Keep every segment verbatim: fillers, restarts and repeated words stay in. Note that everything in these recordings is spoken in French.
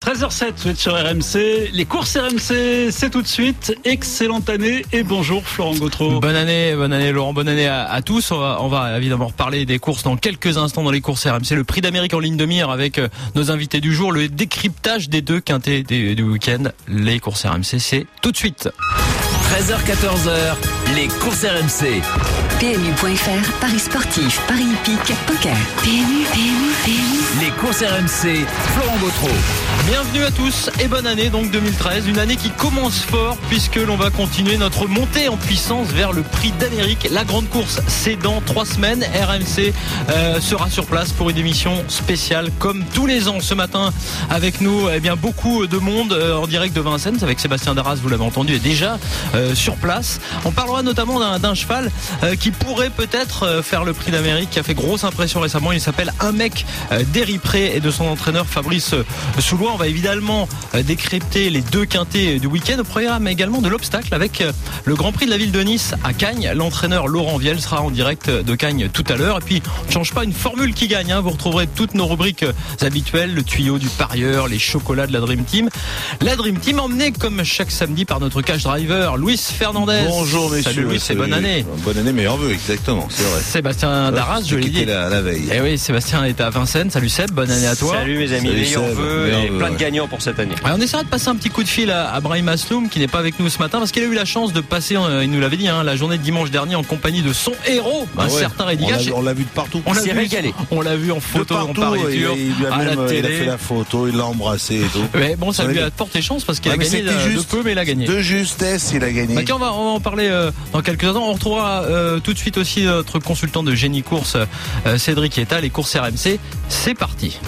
treize heures zéro sept, vous êtes sur R M C. Les courses R M C, c'est tout de suite. Excellente année et bonjour Florent Gautreau. Bonne année, bonne année Laurent, bonne année à, à tous. On va, on va évidemment reparler des courses dans quelques instants dans les courses R M C. Le Prix d'Amérique en ligne de mire avec euh, nos invités du jour. Le décryptage des deux quintés du, du week-end. Les courses R M C, c'est tout de suite. treize heures quatorze heures, les courses R M C. P M U point F R, Paris sportif, Paris hippique, poker. P M U, P M U, P M U. Les courses R M C, Florent Gautreau. Bienvenue à tous et bonne année donc deux mille treize, une année qui commence fort puisque l'on va continuer notre montée en puissance vers le Prix d'Amérique. La grande course, c'est dans trois semaines. R M C euh, sera sur place pour une émission spéciale comme tous les ans. Ce matin avec nous, eh bien beaucoup de monde euh, en direct de Vincennes avec Sébastien Darras, vous l'avez entendu, est déjà euh, sur place. On parlera notamment d'un, d'un cheval euh, qui pourrait peut-être euh, faire le Prix d'Amérique, qui a fait grosse impression récemment. Il s'appelle Un Mec euh, d'Éripré et de son entraîneur Fabrice euh, Soulois. On va évidemment euh, décrypter les deux quintés du week-end au programme, mais également de l'obstacle avec euh, le Grand Prix de la ville de Nice à Cagnes. L'entraîneur Laurent Viel sera en direct de Cagnes tout à l'heure. Et puis, on ne change pas une formule qui gagne. Hein. Vous retrouverez toutes nos rubriques euh, habituelles, le tuyau du parieur, les chocolats de la Dream Team. La Dream Team emmenée comme chaque samedi par notre cash driver, Luis Fernandez. Bonjour messieurs. Salut Luis et bonne année. Bonne année, meilleurs vœux, exactement, c'est vrai. Sébastien Darras, je l'ai dit. La, la veille. Eh oui, Sébastien est à Vincennes. Salut Seb, bonne année à toi. Salut mes amis, Salut meilleurs Seb, vœux meilleurs et vœux, plein de ouais. gagnants pour cette année. Alors, on essaiera de passer un petit coup de fil à, à Brahim Asloum qui n'est pas avec nous ce matin parce qu'il a eu la chance de passer, euh, il nous l'avait dit, hein, la journée de dimanche dernier en compagnie de son héros, Ah un ouais. certain On Rédicache. l'a, on l'a vu de partout. On l'a s'est vu, régalé. On l'a vu en photo, de en partout, pariture, il, il lui a à même, la il a télé. fait la photo, il l'a embrassé et tout. Mais bon, ça On lui a a vu. porté chance parce qu'il Ouais, a mais gagné c'était de, juste de peu, mais il a gagné. De justesse, il a gagné. Bah, tiens, on va, on va en parler euh, dans quelques instants. On retrouvera euh, tout de suite aussi notre consultant de Génie Course, euh, Cédric Etta. Les courses R M C, c'est parti.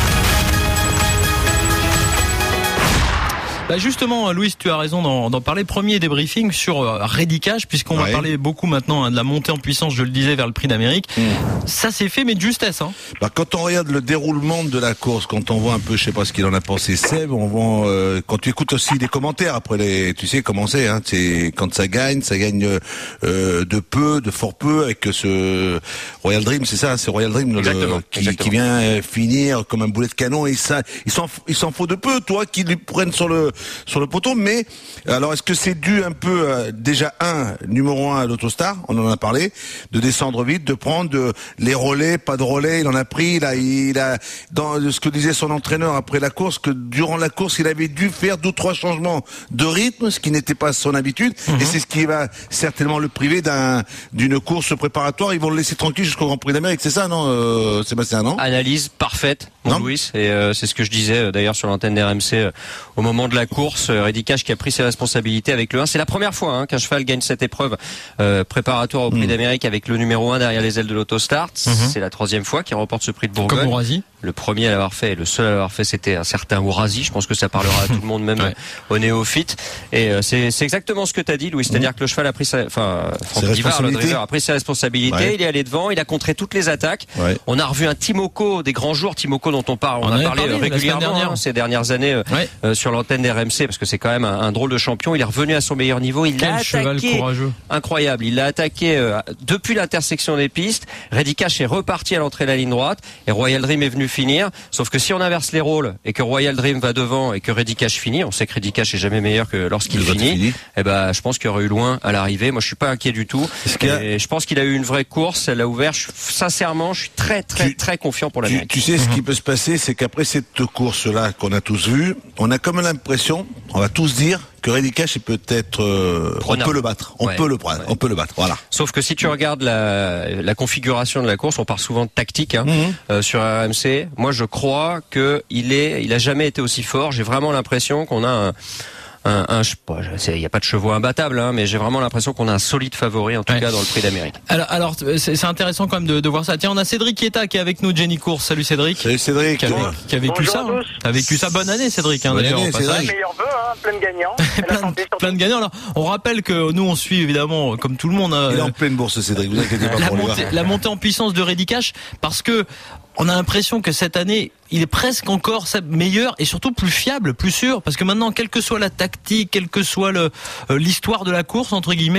Bah justement, Louis, tu as raison d'en, d'en parler. Premier débriefing sur euh, Rédicache, puisqu'on ouais. va parler beaucoup maintenant hein, de la montée en puissance, je le disais, vers le Prix d'Amérique. Mmh. Ça s'est fait, mais de justesse. Hein. Bah, quand on regarde le déroulement de la course, quand on voit un peu, je sais pas ce qu'il en a pensé Seb, on voit, euh, quand tu écoutes aussi les commentaires après les, tu sais comment c'est, hein, c'est quand ça gagne, ça gagne euh, de peu, de fort peu, avec ce Royal Dream, c'est ça, c'est Royal Dream le, Exactement, qui, exactement. qui vient finir comme un boulet de canon et ça, il s'en, il s'en faut de peu, toi, qui lui prennent sur le sur le poteau. Mais alors, est-ce que c'est dû un peu euh, déjà un numéro un à l'Autostar, on en a parlé, de descendre vite, de prendre de, les relais, pas de relais, il en a pris, là, il a dans ce que disait son entraîneur après la course, que durant la course, il avait dû faire deux trois changements de rythme, ce qui n'était pas son habitude, mm-hmm. et c'est ce qui va certainement le priver d'un d'une course préparatoire. Ils vont le laisser tranquille jusqu'au Grand Prix d'Amérique, c'est ça, non, euh, Sébastien, non? Analyse parfaite, mon Louis, et euh, c'est ce que je disais euh, d'ailleurs sur l'antenne d'R M C euh, au moment de la course. Euh, Rédicache qui a pris ses responsabilités avec le un. C'est la première fois hein, qu'un cheval gagne cette épreuve euh, préparatoire au Prix mmh. d'Amérique avec le numéro un derrière les ailes de l'Autostart. Mmh. C'est la troisième fois qu'il remporte ce Prix de Bourgogne. Comme Ourasi. Le premier à l'avoir fait, et le seul à l'avoir fait, c'était un certain Ourasi. Je pense que ça parlera à tout le monde, même ouais. aux néophytes. Et euh, c'est, c'est exactement ce que tu as dit, Louis. C'est-à-dire mmh. que le cheval a pris sa, enfin, Franck Divard, le driver, a pris ses responsabilités. Ouais. Il est allé devant, il a contré toutes les attaques. Ouais. On a revu un Timoko des grands jours, Timoko dont on parle, on, on a parlé, parlé régulièrement dernière. Hein, ces dernières années euh, ouais. euh, sur l'antenne d'R M C, parce que c'est quand même un, un drôle de champion. Il est revenu à son meilleur niveau. Il Quel l'a attaqué, incroyable. Il l'a attaqué euh, depuis l'intersection des pistes. Rédicache est reparti à l'entrée de la ligne droite et Royal Dream est venu finir. Sauf que si on inverse les rôles et que Royal Dream va devant et que Rédicache finit, on sait que Rédicache est jamais meilleur que lorsqu'il finit. Fini. Eh ben, je pense qu'il y aurait eu loin à l'arrivée. Moi, je suis pas inquiet du tout. Et je pense qu'il a eu une vraie course. Elle a ouvert. Je, sincèrement, je suis très, très, tu, très confiant pour l'Amérique. Tu, tu sais, ce qui peut se passer, c'est qu'après cette course-là qu'on a tous vue, on a comme l'impression, on va tous dire, que Rédicache est peut-être, euh, on peut le battre, on ouais, peut le prendre, ouais. on peut le battre, voilà. Sauf que si tu regardes la, la configuration de la course, on parle souvent de tactique hein, mm-hmm. euh, sur R M C. Moi, je crois que il est, il a jamais été aussi fort. J'ai vraiment l'impression qu'on a un Un, un, il n'y a pas de chevaux imbattables, hein, mais j'ai vraiment l'impression qu'on a un solide favori, en tout ouais. cas, dans le Prix d'Amérique. Alors, alors c'est, c'est intéressant quand même de, de voir ça. Tiens, on a Cédric Etta qui est avec nous de Jenny Course. Salut Cédric. Salut Cédric. Qui a, qui a vécu Bonjour ça. Hein. T'as vécu ça. Bonne année, Cédric. Hein, d'ailleurs. Année, Cédric. Meilleurs vœux, hein, plein de gagnants. plein, de, plein de gagnants. Alors, on rappelle que nous, on suit évidemment, comme tout le monde. Il est en pleine bourse, Cédric. Vous inquiétez pas la pour montée, la montée en puissance de Rédicache, parce que on a l'impression que cette année, il est presque encore meilleur et surtout plus fiable, plus sûr, parce que maintenant, quelle que soit la tactique, quelle que soit le, euh, l'histoire de la course, entre guillemets,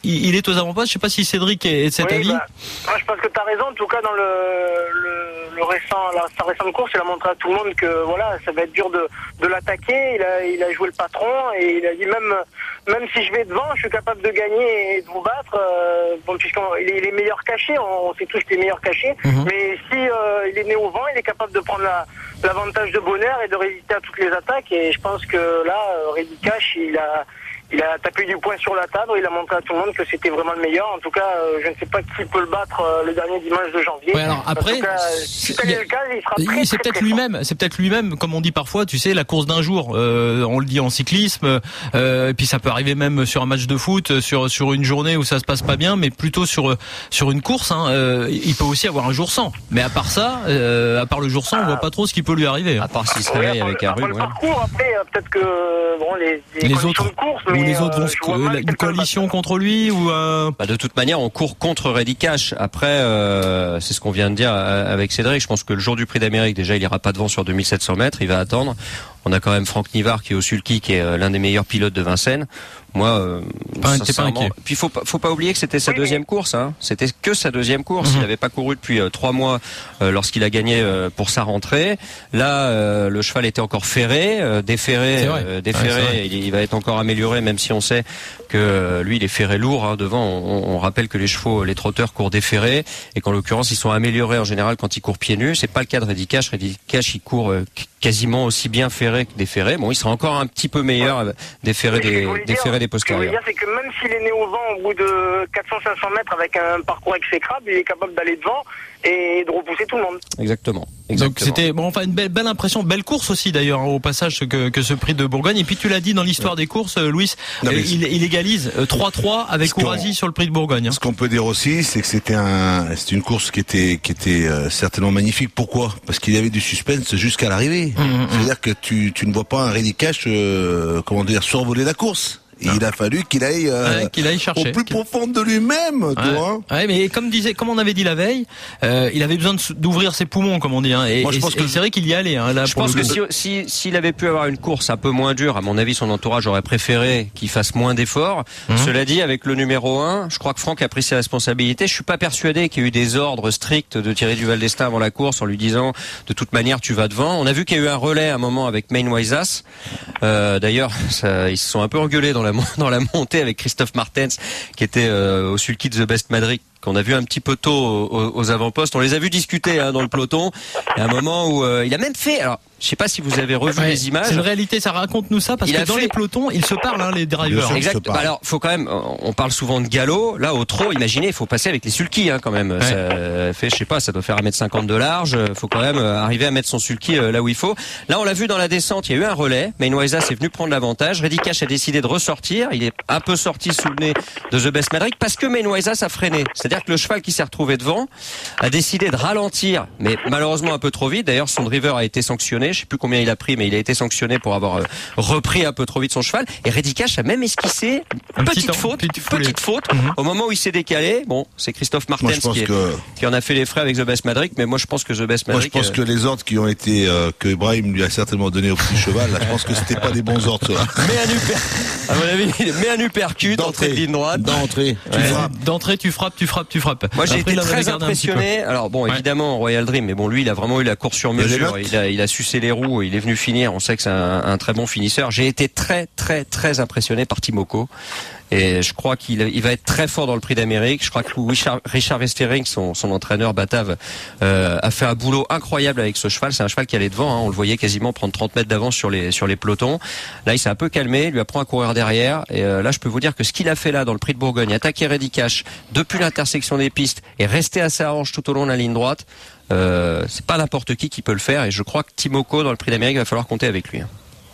il, il est aux avant-postes. Je sais pas si Cédric est de cet oui, avis. Bah, moi, je pense que tu as raison. En tout cas, dans le, le, le récent, la, sa récente course, il a montré à tout le monde que voilà, ça va être dur de, de l'attaquer. Il a, il a joué le patron et il a dit même, même si je vais devant, je suis capable de gagner et de vous battre. Euh, bon, puisqu'il est, il est meilleur caché, on, on sait tous qu'il est meilleur caché. Mm-hmm. Mais si euh, il est né au vent, il est capable de prendre la, l'avantage de Bonheur et de résister à toutes les attaques. Et je pense que là, euh, Reddy Cash, il a Il a tapé du poing sur la table, il a montré à tout le monde que c'était vraiment le meilleur. En tout cas, euh, je ne sais pas qui peut le battre euh, le dernier dimanche de janvier. Ouais, alors après, en tout cas, si tel est le cas, il sera très, c'est très, peut-être très lui-même, c'est peut-être lui-même, comme on dit parfois, tu sais, la course d'un jour. Euh, on le dit en cyclisme, euh, et puis ça peut arriver même sur un match de foot, sur sur une journée où ça se passe pas bien, mais plutôt sur sur une course. Hein, euh, il peut aussi avoir un jour sans. Mais à part ça, euh, à part le jour sans, ah, on voit pas trop ce qui peut lui arriver. À part s'il se réveille oui, avec un rhume. Le parcours, après, peut-être que bon, les, les, les autres, de course, ou mais, les autres vont euh, se, une coalition contre lui ou euh... bah, de toute manière, on court contre Reddy Cash. Après, euh, c'est ce qu'on vient de dire avec Cédric. Je pense que le jour du Prix d'Amérique, déjà, il ira pas devant sur deux mille sept cents mètres. Il va attendre. On a quand même Franck Nivard qui est au sulky, qui est l'un des meilleurs pilotes de Vincennes. Moi, euh, pas, t'es pas inquiet. Puis faut pas, faut pas oublier que c'était sa oui, deuxième mais... course. Hein. C'était que sa deuxième course. Mm-hmm. Il n'avait pas couru depuis euh, trois mois euh, lorsqu'il a gagné euh, pour sa rentrée. Là, euh, le cheval était encore ferré, euh, déferré, euh, déferré. Ouais, il, il va être encore amélioré, même si on sait que euh, lui, il est ferré lourd. Hein, devant, on, on rappelle que les chevaux, les trotteurs courent déferrés et qu'en l'occurrence, ils sont améliorés en général quand ils courent pieds nus. C'est pas le cas de Reddy Cash. Reddy Cash, il court euh, quasiment aussi bien ferré que déferré. Bon, il sera encore un petit peu meilleur ouais. déferré des, déferré des postérieurs. C'est que même s'il est né au vent au bout de quatre cents à cinq cents mètres avec un parcours exécrable, il est capable d'aller devant et de repousser tout le monde. Exactement. Exactement. Donc c'était bon, enfin une belle, belle impression, belle course aussi d'ailleurs au passage que, que ce prix de Bourgogne. Et puis tu l'as dit dans l'histoire ouais. des courses, Louis, non, euh, il, il égalise trois trois avec Ourasi sur le prix de Bourgogne. Hein. Ce qu'on peut dire aussi, c'est que c'était un, c'était une course qui était, qui était euh, certainement magnifique. Pourquoi ? Parce qu'il y avait du suspense jusqu'à l'arrivée. Mmh, C'est-à-dire que tu, tu ne vois pas un Reddy Cash, euh, comment dire, survoler la course. Et il a fallu qu'il aille, euh, ouais, qu'il aille chercher, au plus profond de lui-même, ouais. tu vois. Ouais, mais comme disait, comme on avait dit la veille, euh, il avait besoin de, d'ouvrir ses poumons, comme on dit. Hein, et, Moi, je pense et, que et c'est vrai qu'il y allait. Hein, là, je pour pense le que si, si, s'il avait pu avoir une course un peu moins dure, à mon avis, son entourage aurait préféré qu'il fasse moins d'efforts. Mmh. Cela dit, avec le numéro un, je crois que Franck a pris ses responsabilités. Je suis pas persuadé qu'il y ait eu des ordres stricts de Thierry Duval d'Estaing avant la course en lui disant, de toute manière, tu vas devant. On a vu qu'il y a eu un relais à un moment avec Main Waisas. Euh, d'ailleurs, ça, ils se sont un peu engueulés dans la dans la montée avec Christophe Martens qui était euh, au sulky de The Best Madrid. On a vu un petit peu tôt aux, aux avant-postes. On les a vus discuter hein, dans le peloton. Il y a un moment où euh, il a même fait. Alors, je sais pas si vous avez revu ouais, les images. C'est une réalité. Ça raconte-nous ça parce il que dans fait... les pelotons, ils se parlent, hein, les drivers. Exact. Bah alors, faut quand même. On parle souvent de galop. Là, au trot, imaginez, il faut passer avec les sulky hein, quand même. Ouais. Ça fait, je sais pas, ça doit faire un mètre cinquante de large. Faut quand même arriver à mettre son sulky là où il faut. Là, on l'a vu dans la descente. Il y a eu un relais. Main Waisas est venu prendre l'avantage. Reddy Cash a décidé de ressortir. Il est un peu sorti sous le nez de The Best Madrid parce que Main Waisas a freiné. C'est-à-dire que le cheval qui s'est retrouvé devant a décidé de ralentir, mais malheureusement un peu trop vite. D'ailleurs, son driver a été sanctionné. Je sais plus combien il a pris, mais il a été sanctionné pour avoir euh, repris un peu trop vite son cheval. Et Reddy Cash a même esquissé une petite faute, petite, petite faute. Mm-hmm. Au moment où il s'est décalé, bon, c'est Christophe Martens qui, est, que... qui en a fait les frais avec The Best Madrid, mais moi je pense que The Best Madrid. Moi je pense euh... que les ordres qui ont été euh, que Ibrahim lui a certainement donné au petit cheval, là, je pense que c'était pas des bons ordres. Là. Mais un upper, à mon avis, mais un uppercut d'entrée de ligne droite. D'entrée, tu ouais. frappes. D'entrée, tu frappes, tu frappes, tu frappes. Moi j'ai Après, été très impressionné. Alors bon, ouais. évidemment Royal Dream, mais bon lui il a vraiment eu la course sur mesure. Il a, il a sucé les roues, il est venu finir. On sait que c'est un, un très bon finisseur. J'ai été très très très impressionné par Timoko. Et je crois qu'il il va être très fort dans le Prix d'Amérique. Je crois que Richard, Richard Westering, son, son entraîneur batave, euh, a fait un boulot incroyable avec ce cheval. C'est un cheval qui allait devant. Hein. On le voyait quasiment prendre trente mètres d'avance sur les sur les pelotons. Là, il s'est un peu calmé. Il lui apprend à courir derrière. Et euh, là, je peux vous dire que ce qu'il a fait là dans le Prix de Bourgogne, attaquer Reddy Cash depuis l'intersection des pistes et rester à sa hanche tout au long de la ligne droite, euh, c'est pas n'importe qui qui peut le faire. Et je crois que Timoko dans le Prix d'Amérique, il va falloir compter avec lui.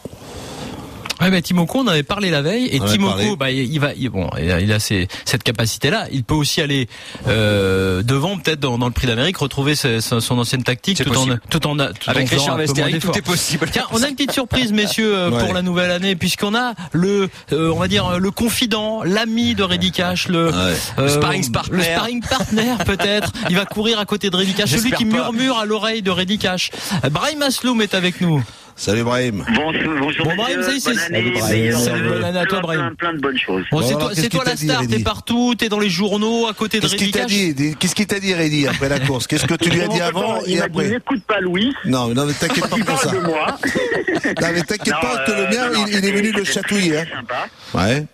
Ouais, mais Timoko, on avait parlé la veille, et on Timoko, bah, il va, il, bon, il a ses, cette capacité-là. Il peut aussi aller euh, devant, peut-être dans, dans le Prix d'Amérique, retrouver ses, son, son ancienne tactique, tout en, tout en, tout avec en Richard Westering, tout est possible. Tiens, on a une petite surprise, messieurs, euh, ouais. pour la nouvelle année, puisqu'on a le, euh, on va dire le confident, l'ami de Reddy Cash, le, ouais. euh, le sparring partner, le sparring partner peut-être. Il va courir à côté de Reddy Cash, celui qui pas. murmure à l'oreille de Reddy Cash. Brahim Asloum est avec nous. Salut Brahim. Bon, bonjour. Bon, Brahim, ça y est, c'est, bonne année, Brahim, salut, bonne année à toi, plein, Brahim. plein, plein de bonnes choses. Bon, Bon, c'est alors, toi, qu'est-ce c'est toi qu'il la t'a dit, star, Reddy t'es partout, t'es dans les journaux, à côté de Qu'est-ce qu'il t'a Reddy dit Qu'est-ce qu'il t'a dit, Reddy, après la course? Qu'est-ce que tu lui as dit avant Il et m'a dit, après? n'écoute pas Louis. Non, non, mais t'inquiète pas pour ça. Parle de moi. Non, mais t'inquiète Non, pas que le euh, mien, non, non, il, il est venu c'est- le chatouiller. Hein. c'est sympa. Ouais.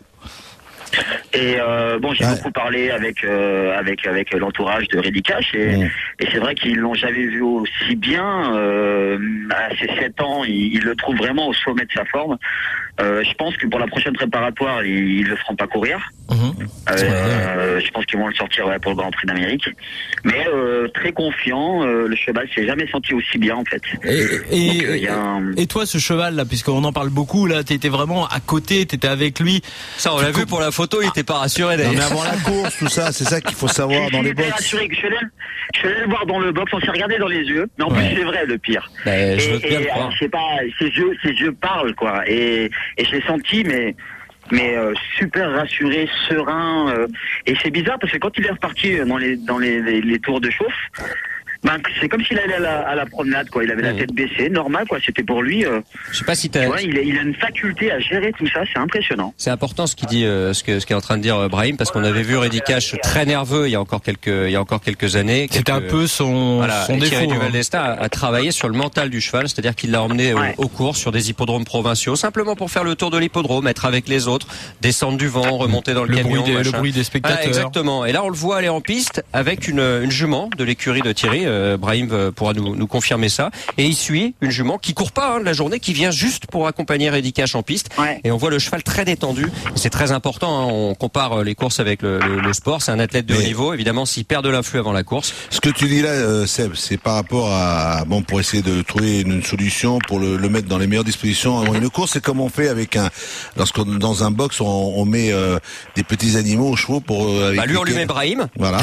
Et euh, bon, j'ai Ouais. beaucoup parlé avec euh, avec avec l'entourage de Reddy Cash et, Mm. et c'est vrai qu'ils l'ont jamais vu aussi bien. Euh, à ses sept ans, ils, ils le trouvent vraiment au sommet de sa forme. Euh, je pense que pour la prochaine préparatoire, ils, ils le feront pas courir. Mhm. Euh, je pense qu'ils vont le sortir ouais, pour le Grand Prix d'Amérique. Mais euh, très confiant, euh, le cheval s'est jamais senti aussi bien en fait. Et, et, Donc, euh, il y a un- et toi, ce cheval là, puisqu'on en parle beaucoup, là, t'étais vraiment à côté, t'étais avec lui. Ça, on l'a vu pour la photo, il était pas rassuré Non, mais d'ailleurs. avant la course, tout ça, c'est ça qu'il faut savoir dans les box. Je suis allé, je suis allé le voir dans le box, on s'est regardé dans les yeux. Mais en Ouais. plus, c'est vrai le pire. Ben, je Et- veux bien et, le croire. alors, je sais pas, ses yeux, ses yeux parlent quoi. Et, et je l'ai senti, mais mais euh, super rassuré, serein. Euh, et c'est bizarre parce que quand il est reparti dans les dans les, les, les tours de chauffe, ben c'est comme s'il allait à la, à la promenade quoi. Il avait la Mhm. tête baissée, normal quoi. C'était pour lui. Euh, Je sais pas si tu t'as. vois, il a, il a une faculté à gérer tout ça, c'est impressionnant. C'est important ce qu'il dit, euh, ce que ce qu'est en train de dire euh, Brahim, parce qu'on avait vu Reddy Cash très nerveux il y a encore quelques il y a encore quelques années. C'était un quelques- peu son, Voilà, son et défaut. Thierry hein. Duval d'Estaing a, a travaillé sur le mental du cheval, c'est-à-dire qu'il l'a emmené au- Ouais. aux courses sur des hippodromes provinciaux, simplement pour faire le tour de l'hippodrome, être avec les autres, descendre du vent, remonter dans le, Le camion, bruit des- le machin. bruit des spectateurs. Voilà, exactement. Et là, on le voit aller en piste avec une, une jument de l'écurie de Thierry. Euh, Brahim euh, pourra nous, nous confirmer ça. Et il suit une jument qui court pas hein, de la journée, qui vient juste pour accompagner Reddy Cash en piste. Ouais. Et on voit le cheval très détendu. Et c'est très important. Hein, on compare euh, les courses avec le, le, le sport. C'est un athlète de haut Mais- niveau. Évidemment, s'il perd de l'influx avant la course, Ce que tu dis là, euh, Seb, c'est par rapport à bon pour essayer de trouver une, une solution pour le, le mettre dans les meilleures dispositions avant une course. C'est comme on fait avec un lorsqu'on dans un box on, on met euh, des petits animaux aux chevaux pour. Euh, avec bah, lui, on lui lesquels- met Brahim. Voilà.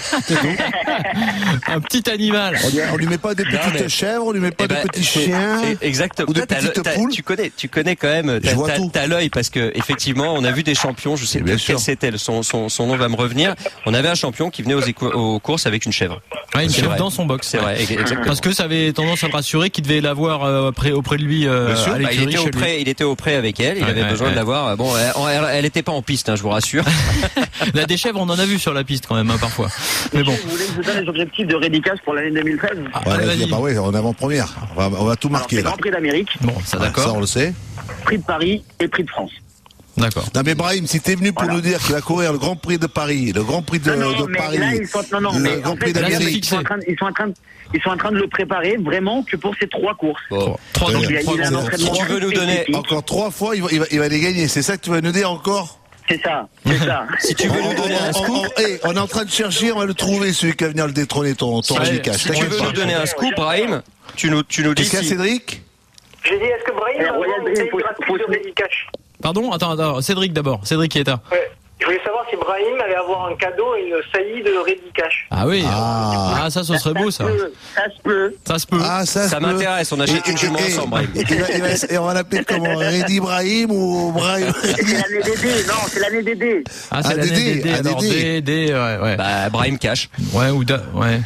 Un petit animal. On lui, on lui met pas des petites mais- chèvres, on lui met pas Eh des ben, petits c'est- chiens. c'est Exactement. ou des Toi, t'as petites le- t'as- poules. Tu connais, tu connais quand même. T'as, Je vois t'as- tout. t'as l'œil parce que effectivement, on a vu des champions. Je sais Et plus bien quel sûr. c'était. Son, son, son nom va me revenir. On avait un champion qui venait aux, éco- aux courses avec une chèvre. Ouais, une C'est chèvre vrai. dans son box. C'est vrai. Exactement. Parce que ça avait tendance à le rassurer qu'il devait l'avoir euh, auprès, auprès de lui euh, Bien sûr. à Bah, il l'écurie était chez au lui. près, il était au près avec elle. Il Ouais, avait ouais, besoin ouais. de l'avoir. Bon, elle, elle, elle était pas en piste, hein, je vous rassure. Là, des chèvres, on en a vu sur la piste quand même, hein, parfois. Mais bon. Vous voulez que je vous donne les objectifs de Reddy Cash pour l'année deux mille treize? Ah, Ouais, allez, vas-y, vas-y. bah ouais, en avant-première. On va, on va tout Alors, marquer c'est là. Grand Prix d'Amérique, Bon, ça Ouais, d'accord. Ça on le sait. Prix de Paris et Prix de France. D'accord. Non mais Brahim, si t'es venu pour Voilà. nous dire qu'il va courir le Grand Prix de Paris, le Grand Prix de, non, non, de mais Paris, là, ils sont, non, non, le mais Grand en Prix fait, là, d'Amérique. ils sont en train, de- ils sont en train de, ils sont en train de le préparer vraiment que pour ces trois courses. Bon. Trois Donc, donc, il a- trois il a un gros. entraînement Si tu veux nous donner- spécifique. Encore trois fois, il va, il va, il va les gagner. C'est ça que tu vas nous dire encore? C'est ça, c'est ça. Si tu veux nous donner un on, scoop. on- hey, on est en train de chercher, on va le trouver, celui qui va venir le détrôner, ton, ton Si- Reddy Cash. Si tu T'inquiète veux pas. nous donner un scoop, Brahim, tu nous, tu nous dis Qu'est-ce qu'il y a, si. Cédric? J'ai dit, est-ce que Brahim Eh, va avoir Royal une taille Dream, faut- gratuite faut- de Reddy Cash? Pardon, attends, attends, Cédric d'abord. Cédric qui est là. Ouais. Je voulais savoir si Brahim allait avoir un cadeau et une saillie de Reddy Cash. Ah oui. Ah. Ah, ça, ce serait beau, ça. peut, ça se peut. Ça se peut. Ah, ça, Ça se peut. m'intéresse, on achète Et- une et- jument et- ensemble, Brahim. et- et- et- et on va l'appeler comment? Reddy Brahim ou Brahim? C'est l'année des dés, non, c'est l'année des dés. Ah, c'est Ah, l'année Dédé, des dés. ah, Alors, Dédé. des, des, ouais, ouais. Bah, Brahim Cash. Ouais, ou da, ouais.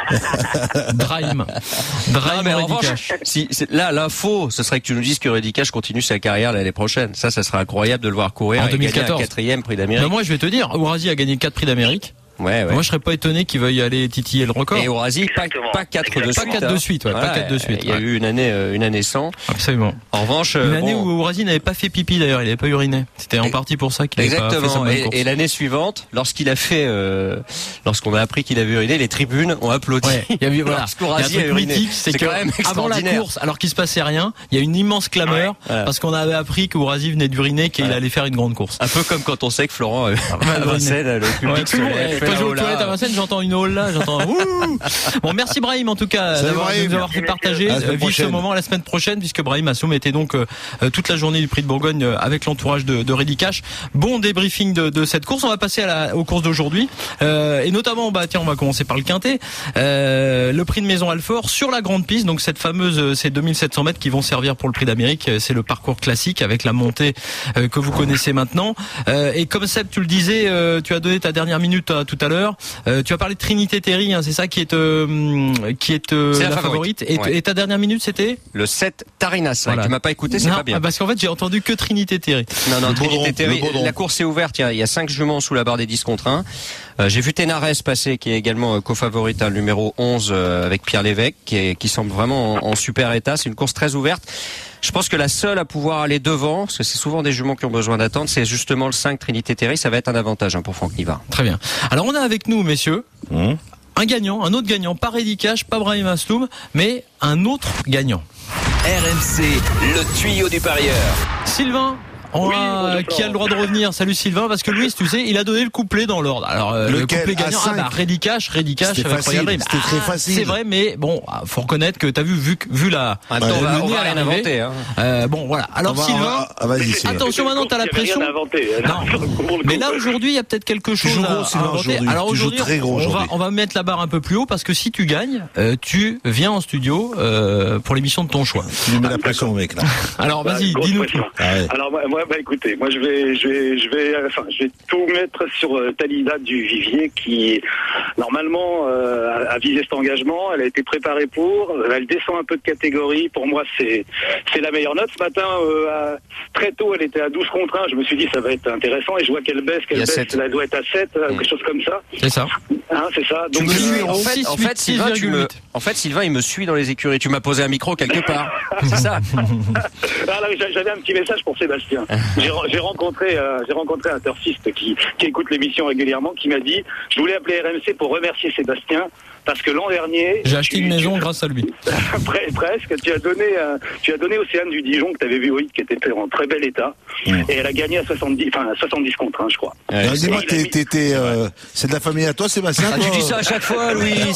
Drime. Non, Drime mais en Reddy revanche, Cash. si, c'est- là, l'info, ce serait que tu nous dises que Reddy Cash continue sa carrière l'année prochaine. Ça, ça serait incroyable de le voir courir En et gagner deux mille quatorze. un quatrième prix Mais d'Amérique. moi, je vais te dire, Ourazi a gagné quatre prix d'Amérique. Ouais, ouais. Moi, je serais pas étonné qu'il veuille aller titiller le record. Et Ourazi, pas, Exactement. pas quatre de Exactement. suite. Pas quatre de hein. suite, ouais, pas Voilà, quatre de suite, Il y a ouais. eu une année, euh, une année sans. Absolument. En revanche, Une euh, année bon, où Ourazi n'avait pas fait pipi d'ailleurs, il n'avait pas uriné. C'était en partie pour ça qu'il n'avait pas fait sa exactement. bonne Et, course. et l'année suivante, lorsqu'il a fait, euh, lorsqu'on a appris qu'il avait uriné, les tribunes ont applaudi. Ouais, il y a eu, voilà. Il y a un Lorsqu'Ourazi a truc uriné. mythique, c'est que quand même avant la extraordinaire. course, alors qu'il se passait rien, il y a une immense clameur Voilà. parce qu'on avait appris qu'Ourazi venait d'uriner, qu'il Ouais. allait faire une grande course. Un peu comme quand on sait que Florent euh, ouais, à Vincennes, le public Ouais, se tout le monde, lève, ouais, fait quand la je vais aux hola. toilettes à Vincennes, j'entends une hall là, j'entends ouh. Bon, merci Brahim en tout cas Salut, d'avoir, de Brahim. nous avoir fait Merci, partager. À la semaine Euh, Vive ce prochaine. moment la semaine prochaine puisque Brahim a soumetté donc euh, euh, toute la journée du Prix de Bourgogne euh, avec l'entourage de, de Reddy Cash. Bon débriefing de, de cette course. On va passer à la, aux courses d'aujourd'hui euh, et notamment, bah tiens, on va commencer par le Quintet. Euh, le Prix de Maison Alfort sur la grande piste, donc cette fameuse, euh, ces deux mille sept cents mètres qui vont servir pour le Prix d'Amérique. C'est le parcours classique avec la montée euh, que vous connaissez maintenant. Euh, et comme Seb, tu le disais, euh, tu as donné ta dernière minute à tout tout à l'heure. Euh, tu as parlé de Trinité Terry, hein, c'est ça qui est euh, qui est, euh, c'est la, la favorite. favorite. Et, ouais. et ta dernière minute, c'était le sept Tarinas. Voilà. Tu m'as pas écouté, c'est non, pas bien. Parce qu'en fait, j'ai entendu que Trinité Terry. Non, non, le Trinité Terry. Baudron. La course est ouverte. Il y a, il y a cinq juments sous la barre des dix contre un. Euh, j'ai vu Ténarès passer, qui est également euh, co-favorite, hein, le numéro onze euh, avec Pierre Lévesque, qui, est, qui semble vraiment en, en super état. C'est une course très ouverte. Je pense que la seule à pouvoir aller devant, parce que c'est souvent des juments qui ont besoin d'attendre, c'est justement le cinq Trinité Terry. Ça va être un avantage hein, pour Franck Nivard. Très bien. Alors on a avec nous, messieurs, Mmh. un gagnant, un autre gagnant, pas Reddy Cash, pas Brahim Asloum, mais un autre gagnant. R M C, le tuyau du parieur. Sylvain. On Oui, a, bonjour. qui a le droit de revenir. Salut Sylvain, parce que Louis, tu sais, il a donné le couplet dans l'ordre. Alors euh, le Lequel couplet gagnant, À ah cinq bah Reddy Cash, Reddy Cash C'était avec facile, Royal Dream. c'était très Ah, facile. C'est vrai, mais bon, faut reconnaître que t'as vu, vu, vu la. En même temps, on va, on va rien inventer. Hein. Euh, bon, voilà. Alors On va- on Sylvain, va- ah, vas-y, Sylvain. attention maintenant, t'as la Il y avait pression. rien à inventer. Non. Mais là aujourd'hui, il y a peut-être quelque chose joues à, gros, à Sylvain, inventer. aujourd'hui. Alors Tu joues aujourd'hui, très gros on va, aujourd'hui. on va mettre la barre un peu plus haut parce que si tu gagnes, euh, tu viens en studio euh, pour l'émission de ton choix. Tu lui mets la pression, mec, là. Alors vas-y, Grosse dis-nous. pression. Ah ouais. Alors moi, moi, bah écoutez, moi je vais, je vais, je vais, enfin, je vais tout mettre sur euh, Talida du Vivier qui normalement euh, a, a visé cet engagement. Elle a été préparée pour. Elle descend un peu de catégorie. Pour moi, c'est, c'est la meilleure note. Ce matin, euh, à- très tôt, elle était à douze contre un. Je me suis dit ça va être intéressant et je vois qu'elle baisse, qu'elle Il y a baisse. sept. Elle doit être à sept, euh, quelque chose comme ça. C'est ça. Hein, c'est ça. Tu Donc me euh, dis, En fait, six, en huit, fait, Sylvain, tu me, six, en fait, Sylvain, il me suit dans les écuries. Tu m'as posé un micro quelque part. C'est ça. Ah, là, j'a- j'avais un petit message pour Sébastien. J'ai, re- j'ai rencontré, euh, j'ai rencontré un turfiste qui, qui écoute l'émission régulièrement, qui m'a dit, je voulais appeler R M C pour remercier Sébastien parce que l'an dernier, J'ai acheté tu- une maison tu- grâce à lui. Pre- presque, tu as donné, euh, tu as donné Océane du Dijon que tu avais vu, oui, qui était en très bel état, Mmh. et elle a gagné à soixante-dix, enfin à soixante-dix contre un, je crois. Ouais, Alors, c'est- dis-moi, il a t'es, mis- t'es, t'es, euh, c'est de la famille à toi, Sébastien? Ah, toi tu dis ça à chaque fois, Louis. Non,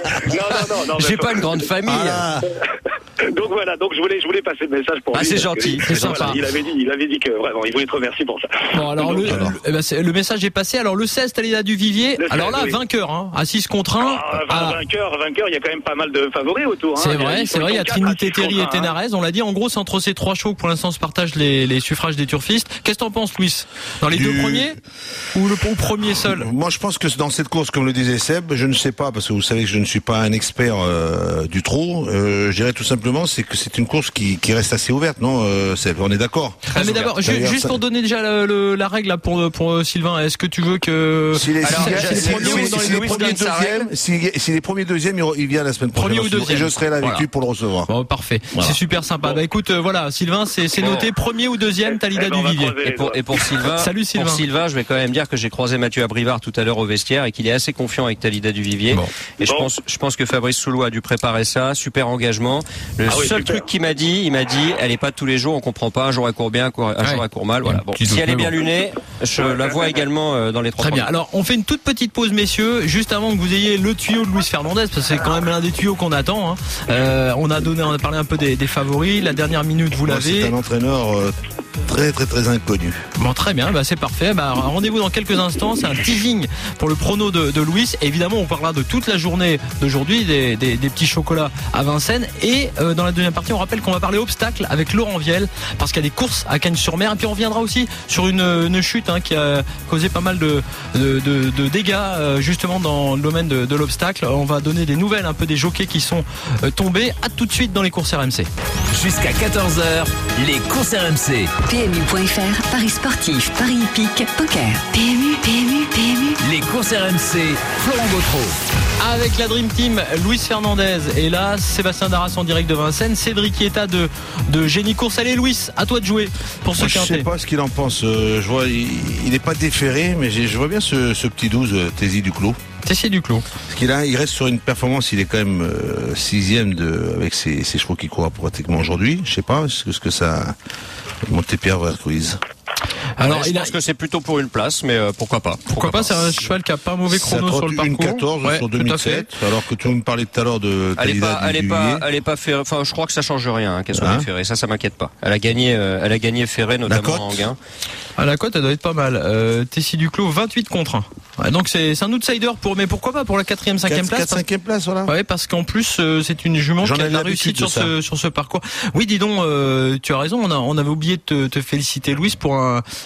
non, non, non. J'ai mais- pas une grande famille. Ah, Donc voilà, donc je voulais, je voulais passer le message pour Ah, lui. c'est parce gentil, que- c'est voilà, sympa. il avait dit, il avait dit que vraiment, il voulait te remercier pour ça. Bon, alors le, Donc, le, eh ben, c'est- le message est passé. Alors le seize, Talida du Vivier. Le seize, Alors là, oui. vainqueur, hein, à six contre un. Ah, Ah, vainqueur, vainqueur, il y a quand même pas mal de favoris autour. Hein. c'est Il y a- vrai, ils c'est sont- vrai. Il y a ils sont quatre Trinité à six Terry contre et un, hein. Ténarès. On l'a dit. En gros, c'est entre ces trois chevaux que pour l'instant se partagent les, les suffrages des turfistes. Qu'est-ce que t'en penses, Louis? Dans les Du- deux premiers ou le ou premier seul? moi, je pense que dans cette course, comme le disait Seb, je ne sais pas, parce que vous savez que je ne suis pas un expert euh, du trot. Euh, je dirais tout simplement, c'est que c'est une course qui, qui reste assez ouverte, non, euh, Seb? On est d'accord? Ah, mais d'abord, ju- D'ailleurs, juste ça- pour donner déjà le- le- la règle là, pour pour euh, Sylvain, est-ce que tu veux que Si les, Alors, si- j'ai- si- j'ai- si- Louis- si- si les Louis premiers donne sa deuxièmes, si, si les premiers deuxièmes, il, re- il vient la semaine prochaine. Premier ou deuxième. Et je serai là avec Voilà. lui pour le recevoir. Bon, parfait. Voilà. C'est super sympa. Bah écoute, euh, voilà, Sylvain, c'est c'est Bon. noté premier ou deuxième, Talida Eh ben, du on va Vivier. croiser Et les pour, doigts. et pour Sylvain, Salut, Sylvain. pour Sylvain, je vais quand même dire que j'ai croisé Mathieu Abrivard tout à l'heure au vestiaire et qu'il est assez confiant avec Talida du Vivier. Bon. Et je Bon. pense, je pense que Fabrice Soulou a dû préparer ça. Super engagement. Le Ah oui, seul super. truc qu'il m'a dit, il m'a dit, elle est pas de tous les jours, on comprend pas. Un jour elle court bien, un jour un Ouais. jour elle court mal. Voilà. Bon. Petit Si doute, elle est mais bien bon. lunée, je la vois également euh, dans les trois Très bien. premiers. Alors, on fait une toute petite pause, messieurs, juste avant que vous ayez le tuyau de Luis Fernandez, parce que c'est quand même l'un des tuyaux qu'on attend. Hein. Euh, on a donné, on a parlé un peu des, des favoris. La dernière minute, vous Moi, c'est l'avez. un entraîneur euh, très, très, très inconnu. Bon, très bien, bah, c'est parfait. Bah, rendez-vous dans quelques instants. C'est un teasing pour le prono de, de Louis. Évidemment, on parlera de toute la journée d'aujourd'hui, des, des, des petits chocolats à Vincennes. Et euh, dans la deuxième partie, on rappelle qu'on va parler obstacles avec Laurent Viel, parce qu'il y a des courses à Cagnes-sur-Mer. Et puis on reviendra aussi sur une, une chute hein, qui a causé pas mal de, de, de, de dégâts euh, justement dans le domaine de, de l'obstacle. On va donner des nouvelles un peu des jockeys qui sont euh, tombés. À tout de suite dans les courses R M C. Jusqu'à quatorze heures, les courses R M C. P M U point F R, Paris sportif, Paris hippique, poker. P M U, P M U, P M U. Les courses R M C, Florent Gautreau. Avec la Dream Team, Luis Fernandez et là Sébastien Darras en direct de Vincennes, Cédric Ieta de, de Génie Course. Allez Luis, à toi de jouer pour ce Moi, je sais quintet. pas ce qu'il en pense. Euh, je vois, il n'est pas déféré, mais j'ai- je vois bien ce, ce petit douze, euh, Tési du Clos. Tessier du Clos. Parce qu'il a, il reste sur une performance, il est quand même euh, sixième de, avec ses, ses chevaux qui courent pratiquement aujourd'hui. Je sais pas ce que, ce que ça Montépierre vers Quiz. Alors Ouais, je il a, pense que c'est plutôt pour une place, mais euh, pourquoi pas. pourquoi pas, c'est un cheval qui a pas un mauvais Ça chrono sur le trotte une parcours. quatorze Ouais, sur tout à deux mille fait. sept, alors que tu me parlais tout à l'heure de Elle est Talida pas, elle est du pas, Vivier. elle est pas ferrée. Enfin, je crois que ça change rien hein, qu'elle soit Hein déférée. Ça, ça m'inquiète pas. Elle a gagné, euh, elle a gagné Ferré La notamment cote en gain. À la cote, elle doit être pas mal. Euh, Tessier du Clos, vingt-huit contre un. Ouais, donc c'est c'est un outsider pour, mais pourquoi pas pour la quatrième, cinquième place. quatre, cinquième place, voilà. Ouais, parce qu'en plus euh, c'est une jument J'en qui a ai de la l'habitude réussite sur de ce sur ce parcours. Oui, dis donc, euh, tu as raison. On a on avait oublié de te, te féliciter, Louis, pour un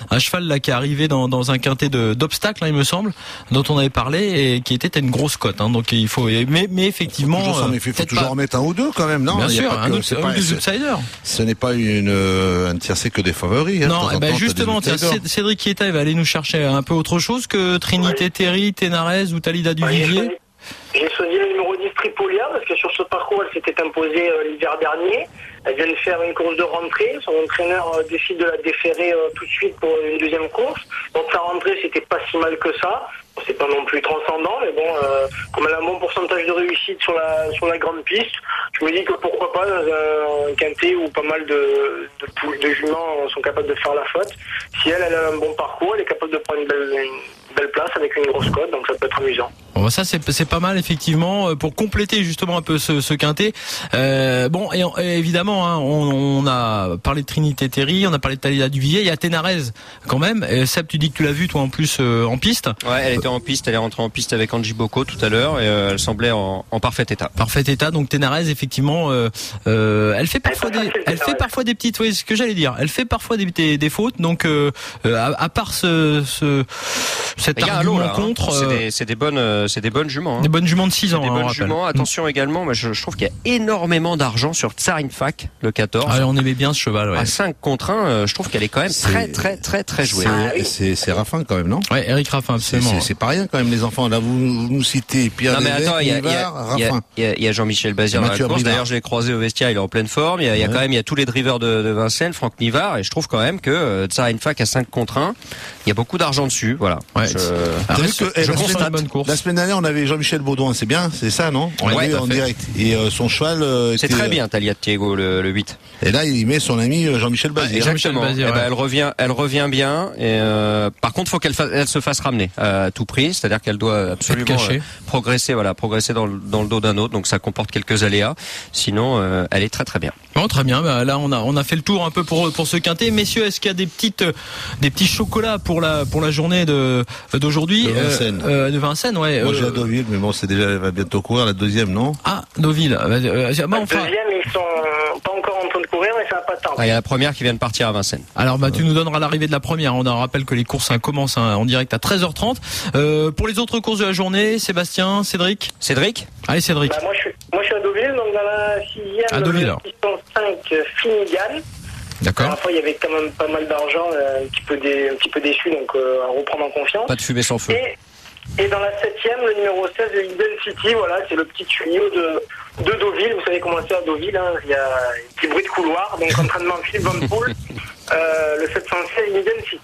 un cheval là qui est arrivé dans, dans un quintet de, d'obstacles, hein, il me semble, dont on avait parlé et qui était une grosse cote. Hein, donc il faut, mais, mais effectivement, faut toujours, euh, il faut toujours en mettre un ou deux quand même, non? Bien il y a sûr, pas un, que, autre, un ou deux outsiders. Ce n'est pas une un tiercé que des favoris. Hein, non, eh ben justement, tiens, Cédric Chieta va aller nous chercher un peu autre chose que Trinité oui. Terry, Ténarez ou Talida Duvivier. J'ai choisi le numéro dix Tripolia parce que sur ce parcours, elle s'était imposée euh, l'hiver dernier. Elle vient de faire une course de rentrée. Son entraîneur euh, décide de la déférer euh, tout de suite pour une deuxième course. Donc sa rentrée, c'était pas si mal que ça. C'est pas non plus transcendant, mais bon, euh, comme elle a un bon pourcentage de réussite sur la sur la grande piste, je me dis que pourquoi pas dans un quintet où pas mal de de, poules, de juments sont capables de faire la faute. Si elle, elle a un bon parcours, elle est capable de prendre une belle, une belle place avec une grosse cote, donc ça peut être amusant. Bon, ça c'est c'est pas mal effectivement pour compléter justement un peu ce, ce quintet. Euh, bon et, et évidemment, hein, on, on a parlé de Trinité Terry, on a parlé de Talida Duvivier, il y a Ténarez quand même. Et Seb, tu dis que tu l'as vu toi en plus euh, en piste. Ouais, elle était en piste, elle est rentrée en piste avec Angie Bocco tout à l'heure et euh, elle semblait en, en parfait état. Parfait état, donc Ténarez effectivement, euh, euh, elle fait parfois des, elle fait parfois des petites, oui, ce que j'allais dire, elle fait parfois des, des, des fautes, donc euh, à, à part ce, ce cet argument là, contre, hein. c'est, des, c'est des bonnes, c'est des bonnes juments. Hein. Des bonnes juments de six ans. Des hein, bonnes juments. Attention également, mais je, je trouve qu'il y a énormément d'argent sur Tsarin Fak, le quatorze. Ah, on aimait bien ce cheval. Ouais. À cinq contre un, je trouve qu'elle est quand même c'est, très très très très jouée. C'est, c'est, c'est Raffin quand même, non? Ouais, Eric Raffin, absolument. C'est, c'est, c'est pas rien quand même les enfants. Là, vous, vous nous citez Pierre non, mais Lévesque, attends, il y a, Nivard, Raffin. Il y a, il y a Jean-Michel Bazir dans la course. D'ailleurs, je l'ai croisé au vestiaire, il est en pleine forme. Il y a, il y a ouais. quand même, il y a tous les drivers de, de Vincennes, Franck Nivard, et je trouve quand même que euh, Tsarin Fak à cinq contre un, il y a beaucoup d'argent dessus. Voilà. Ouais. Je, Alors, je, que, je constate. La semaine dernière, on avait Jean-Michel Baudouin, c'est bien, c'est ça, non? On ouais, l'a vu en direct. Et euh, son cheval. Euh, c'est était, très bien, Talia de Thiego, le, le huit. Et là, il met son ami Jean-Michel Bazir. Exactement. Bazir, ouais. eh ben, elle revient, elle revient bien. Et euh, par contre, faut qu'elle fa- elle se fasse ramener à tout prix, c'est-à-dire qu'elle doit absolument euh, progresser, voilà, progresser dans le, dans le dos d'un autre. Donc ça comporte quelques aléas. Sinon, euh, elle est très très bien. Bon, très bien. Bah, là, on a on a fait le tour un peu pour pour ce quintet. Messieurs, est-ce qu'il y a des petites des petits chocolats pour la pour la journée de d'aujourd'hui? De Vincennes. Euh, euh, de Vincennes, ouais. Moi, euh, j'ai à Deauville, mais bon, c'est déjà, elle va bientôt courir la deuxième, non? Ah, Deauville. Euh, bah, enfin... Deuxième, ils sont pas encore en train de courir, mais ça va pas tarder. Ah, il y a la première qui vient de partir à Vincennes. Alors, bah, tu nous donneras l'arrivée de la première. On rappelle que les courses hein, commencent hein, en direct à treize heures trente. Euh, pour les autres courses de la journée, Sébastien, Cédric. Cédric. Allez, Cédric. Bah, moi, je suis, moi, je suis à Deauville, donc dans la sixième. À Deauville, alors. six cent cinq Finigan. D'accord. À la fois, il y avait quand même pas mal d'argent, euh, un petit peu dé, un petit peu déçu, donc euh, à reprendre en confiance. Pas de fumée sans feu. Et, et dans la septième, le numéro seize, le Hidden City, voilà, c'est le petit tuyau de, de Deauville. Vous savez comment c'est à Deauville, hein, il y a un petit bruit de couloir, donc entraînement Philippe Van Poel, euh, le sept cent seize Hidden City.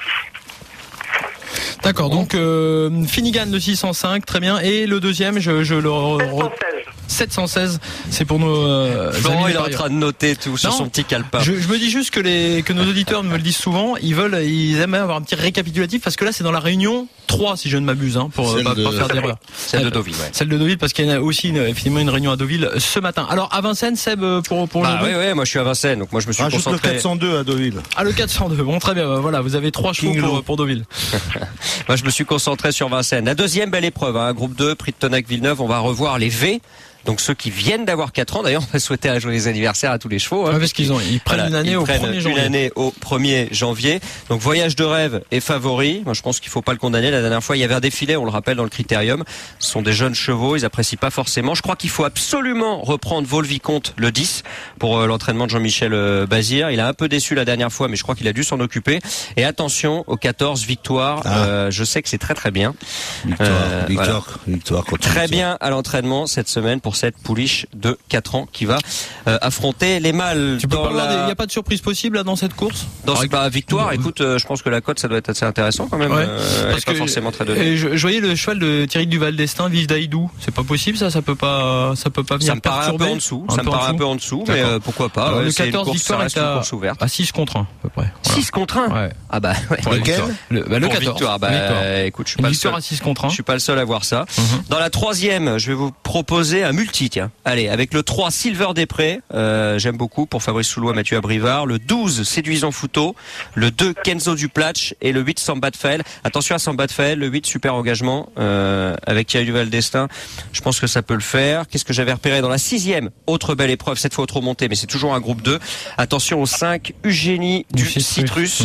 D'accord, donc euh, Finigan le six cent cinq, très bien. Et le deuxième, je, je le... Re... sept cent seize, c'est pour nos euh, Florent, amis il est en train de noter tout sur non, son petit calepin. Je, je me dis juste que les que nos auditeurs me le disent souvent, ils veulent, ils aiment avoir un petit récapitulatif parce que là c'est dans la réunion trois si je ne m'abuse, hein, pour pas, de... pas faire d'erreur. Celle de Deauville, ouais. Celle de Deauville parce qu'il y a aussi une, effectivement une réunion à Deauville ce matin. Alors à Vincennes, Seb pour pour bah, oui, oui, moi je suis à Vincennes, donc moi je me suis ah, concentré. Juste le quatre cent deux à Deauville. Ah le quatre cent deux, bon très bien, voilà, vous avez trois chevaux pour, pour Deauville. Moi je me suis concentré sur Vincennes. La deuxième belle épreuve, hein, groupe deux, prix de Tonac-Villeneuve, on va revoir les V. Donc ceux qui viennent d'avoir quatre ans, d'ailleurs, on va souhaiter un joyeux anniversaire à tous les chevaux. Hein, ouais, parce qu'ils ont, ils prennent voilà, une année au premier janvier. Une année au premier janvier. Donc voyage de rêve est favori. Moi, je pense qu'il faut pas le condamner. La dernière fois, il y avait un défilé, on le rappelle dans le Critérium. Ce sont des jeunes chevaux, ils apprécient pas forcément. Je crois qu'il faut absolument reprendre Vol-Vicomte le dix pour euh, l'entraînement de Jean-Michel euh, Bazir. Il a un peu déçu la dernière fois, mais je crois qu'il a dû s'en occuper. Et attention au quatorze Victoire. Ah. Euh, je sais que c'est très très bien. Victoire, euh, victoire, voilà. victoire. Très bien à l'entraînement cette semaine pour cette pouliche de quatre ans qui va euh, affronter les mâles. Tu peux pas la... Il n'y a pas de surprise possible là dans cette course. Dans ce bah, victoire, écoute, euh, je pense que la cote ça doit être assez intéressant quand même. Ouais, euh, elle est pas forcément très donnée. Je, je voyais le cheval de Thierry Duval d'Estaing, Vive d'Aïdou. C'est pas possible ça, ça peut pas, ça peut pas venir. Ça me paraît un peu en dessous. Ça me paraît un peu en dessous, mais euh, pourquoi pas. Alors, ouais, le quatorze Victoire est à, à six contre un à peu près. Voilà. six contre un. Ouais. Ah bah ouais. Pour lequel le, bah, le pour quatorze. Victoire. Bah victoire. Écoute, je suis pas Une le seul. À six contre un. Je suis pas le seul à voir ça. Mm-hmm. Dans la troisième, je vais vous proposer un multi. Tiens, allez, avec le trois Silver des Prés, euh, j'aime beaucoup pour Fabrice Soulois, Mathieu Abrivard, le douze Séduisant Fouteau, le deux Kenzo Duplatch et le huit Samba de Faël. Attention à Samba de Faël, le huit super engagement euh, avec Thierry Duval d'Estaing. Je pense que ça peut le faire. Qu'est-ce que j'avais repéré dans la sixième? Autre belle épreuve, cette fois autre montée, mais c'est toujours un groupe deux. Attention au cinq Eugénie du, du Citrus. Citrus. Mmh.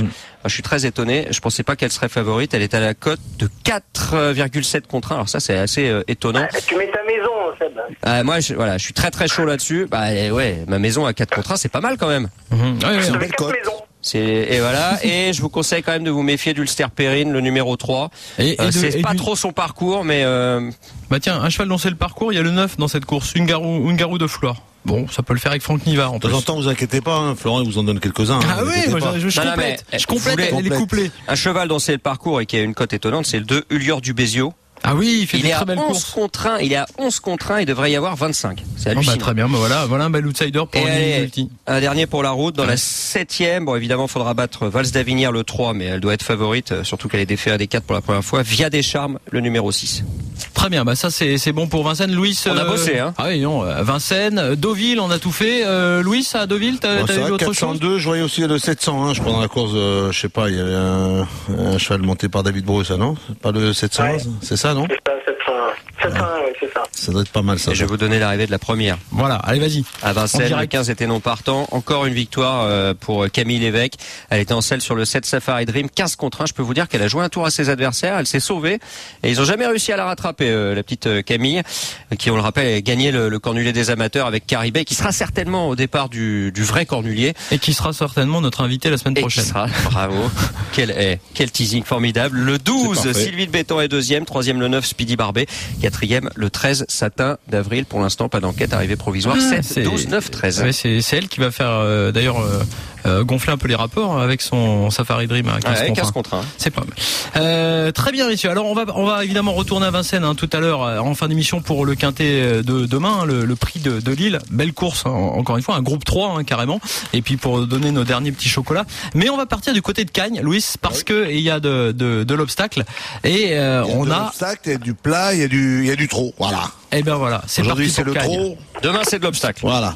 je suis très étonné. Je pensais pas qu'elle serait favorite. Elle est à la cote de quatre virgule sept contre un. Alors ça, c'est assez euh, étonnant. Ah, tu mets ta maison, Seb. Euh, moi, je, voilà, je suis très très chaud là-dessus. Bah ouais, ma maison à quatre contre un, c'est pas mal quand même. Mmh. Ouais, ouais, Tu ouais. mets quatre maisons. C'est, et voilà. Et je vous conseille quand même de vous méfier d'Ulster Perrine, le numéro trois. Et, et euh, de, c'est et pas du... trop son parcours, mais euh... bah tiens, un cheval dont c'est le parcours, il y a le neuf dans cette course, Ungarou, Ungarou de Flore. Bon, ça peut le faire avec Franck Nivard en De temps en temps, vous inquiétez pas, hein, Florent, il vous en donne quelques-uns. Ah hein, oui, moi, pas. je, je, je Non, non, complète, mais, je complète vous voulez- les couplets. un cheval dont c'est le parcours et qui a une cote étonnante, c'est le deux Ulior du Béziot. Ah oui, il fait Il des est à très belles onze courses. contre un, il est à onze contre un, il devrait y avoir vingt-cinq. C'est Oh, bah, hallucinant. très bien, bah, voilà, voilà un bel outsider pour Et une allez, multi. un dernier pour la route, dans Ouais. la septième. Bon, évidemment, il faudra battre Vals d'Avinière le trois, mais elle doit être favorite, euh, surtout qu'elle est défaite à des quatre pour la première fois. Via des Charmes, le numéro six. Très bien, bah ça c'est c'est bon pour Vincennes. Louis, On a euh, bossé, hein. Ah oui, non, euh, Vincennes, euh, Deauville, on a tout fait. Euh, Louis, à Deauville, t'as Bon, t'as c'est vu vrai, autre quatre cent deux, chose? je voyais aussi le sept cent un, je crois, dans la course, euh, je sais pas, il y avait un, un cheval monté par David Breu, ça, non? Pas le sept cent onze, Ouais. c'est ça, non? C'est ça, sept cent un. sept cent un, oui, c'est ça. Ça doit être pas mal, ça. Et je vais vous donner l'arrivée de la première. Voilà, allez vas-y. À En Vincennes, le direct. quinze était non partant. Encore une victoire euh, pour Camille Lévesque. Elle était en selle sur le sept Safari Dream, quinze contre un. Je peux vous dire qu'elle a joué un tour à ses adversaires. Elle s'est sauvée et ils ont jamais réussi à la rattraper, euh, la petite euh, Camille, qui, on le rappelle, a gagné le, le cornulier des amateurs avec Caribé, qui sera certainement au départ du, du vrai cornulier. Et qui sera certainement notre invité la semaine Et qui prochaine. sera, bravo. quel, eh, quel teasing formidable. Le douze, C'est parfait. Sylvie de Béton est deuxième. Troisième, le neuf, Speedy Barbet. Quatrième, le treize, Satin d'avril. Pour l'instant, pas d'enquête. Arrivée provisoire. Ah, sept, c'est- douze, neuf, treize. Ouais, c'est c'est elle qui va faire euh, d'ailleurs euh, euh, gonfler un peu les rapports avec son Safari Dream à quinze Ouais, contre un. quinze contre un. C'est pas mal. Euh, très bien, messieurs. Alors on va on va évidemment retourner à Vincennes hein, tout à l'heure euh, en fin d'émission pour le quintet de demain, hein, le, le prix de, de Lille. Belle course, hein, encore une fois, un groupe trois hein, carrément. Et puis pour donner nos derniers petits chocolats. Mais on va partir du côté de Cagnes, Louis, parce Oui. que il y a de de, de l'obstacle et euh, Il y a on de a. l'obstacle, il y a du plat, il y a du, il y a du trot, voilà. Eh ben voilà, c'est Aujourd'hui, parti c'est pour le Cagnes. trot, Demain, c'est de l'obstacle. voilà.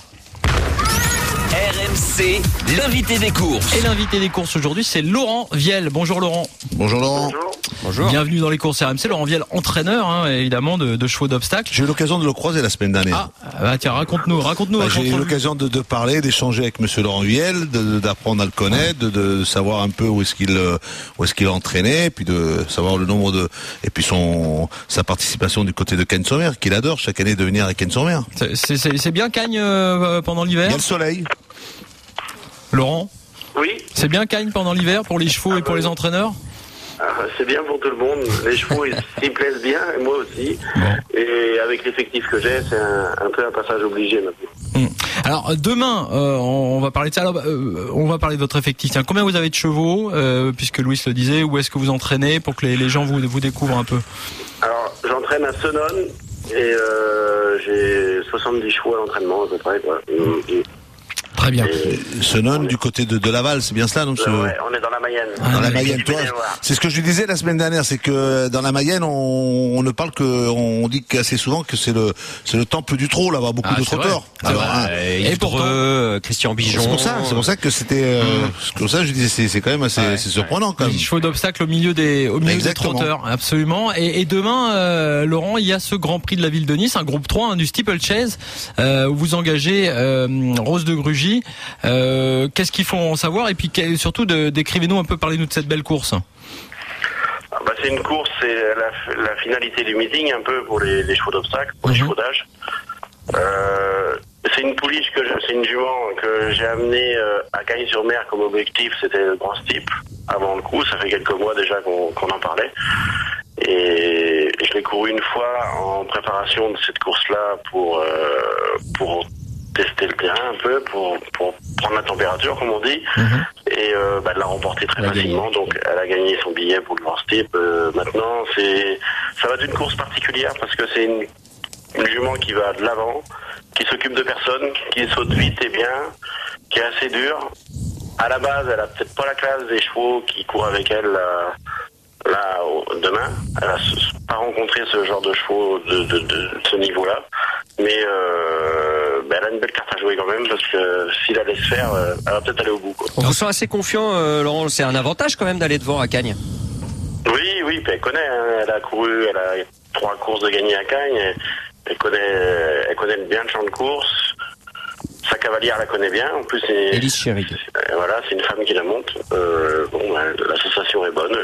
R M C, l'invité des courses. Et l'invité des courses aujourd'hui, c'est Laurent Viel. Bonjour Laurent. Bonjour Laurent. Bonjour. Bonjour. Bienvenue dans les courses R M C. Laurent Viel, entraîneur hein, évidemment de, de chevaux d'obstacle. J'ai eu l'occasion de le croiser la semaine dernière. Ah, bah tiens, raconte-nous, raconte-nous. Bah, votre j'ai eu entrevue. l'occasion de, de parler, d'échanger avec Monsieur Laurent Viel, de- d'apprendre à le connaître, de, de savoir un peu où est-ce qu'il euh, où est-ce qu'il entraînait, puis de savoir le nombre de et puis son sa participation du côté de Cagnes-sur-Mer, qu'il adore chaque année de venir à Cagnes-sur-Mer. C'est- C'est c'est- c'est bien Cagnes euh, pendant Il l'hiver, y a le soleil. Laurent. Oui, C'est bien Cagnes pendant l'hiver pour les chevaux et pour les entraîneurs. ah, c'est bien pour tout le monde. Les chevaux, ils s'y plaisent bien, et moi aussi. Bon. Et avec l'effectif que j'ai, c'est un, un peu un passage obligé maintenant. Hum. Alors euh, demain, euh, on on va parler de ça. Alors, euh, on va parler de votre effectif. Tiens, combien vous avez de chevaux, euh, puisque Louis le disait. Où est-ce que vous entraînez pour que les, les gens vous vous découvrent un peu. Alors, j'entraîne à Senon et euh, j'ai soixante-dix chevaux à l'entraînement à peu près. Quoi. Et- et- Très bien. Ce non du côté de, de Laval, c'est bien cela, non ce- euh, ouais, on est dans la Mayenne. Dans la ouais. Mayenne, Tu toi, peux les voir. c'est ce que je lui disais la semaine dernière, c'est que dans la Mayenne, on, on ne parle que, on dit qu'assez souvent que c'est le, c'est le temple du trot, là-bas, beaucoup Ah, de c'est trotteurs. vrai. C'est Alors, vrai. hein, Euh, Et Yves pourtant- Dreux, euh, Christian Bijon. c'est pour ça, c'est pour ça que c'était, euh, c'est pour ça que je disais, c'est, c'est quand même assez, Ouais, c'est surprenant, quand même. Les chevaux d'obstacle au milieu des au milieu Exactement. des trotteurs, absolument. Et, et demain, euh, Laurent, il y a ce Grand Prix de la ville de Nice, un groupe trois, hein, du steeplechase, euh, où vous engagez euh, Rose de Grugy. Euh, qu'est-ce qu'il faut en savoir? Et puis quel- surtout, de, décrivez-nous un peu, parlez-nous de cette belle course. Ah, bah, c'est une course, c'est la, la finalité du meeting un peu pour les, les chevaux d'obstacle, pour les Mhm. chevaux d'âge. Euh, c'est une pouliche que je- c'est une jument que j'ai amenée euh, à Cagnes-sur-Mer comme objectif, c'était le grand steep avant le coup, ça fait quelques mois déjà qu'on qu'on en parlait. Et je l'ai couru une fois en préparation de cette course-là pour euh, pour tester le terrain un peu, pour pour prendre la température comme on dit. Et euh, bah, elle l'a remporté très Elle a facilement, donc elle a gagné son billet pour le Grand Steep. Euh, maintenant, c'est ça va être une course particulière parce que c'est une, une jument qui va de l'avant, qui s'occupe de personne, qui saute vite et bien, qui est assez dure. À la base, elle a peut-être pas la classe des chevaux qui courent avec elle là, là au- demain. Elle a s- pas rencontré ce genre de chevaux de, de, de ce niveau-là. Mais euh, bah, elle a une belle carte à jouer quand même parce que si la laisse faire, euh, elle va peut-être aller au bout. Quoi. On vous sent assez confiant, euh, Laurent. C'est un avantage quand même d'aller devant à Cagnes. Oui, oui, puis elle connaît. Hein, elle a couru, elle a trois courses de gagner à Cagnes. Elle connaît, elle connaît bien le champ de course. Ça Cavalière la connaît bien. En plus, c'est, Élise Chérig. C'est, voilà, c'est une femme qui la monte. Euh, bon, ben, l'association est bonne.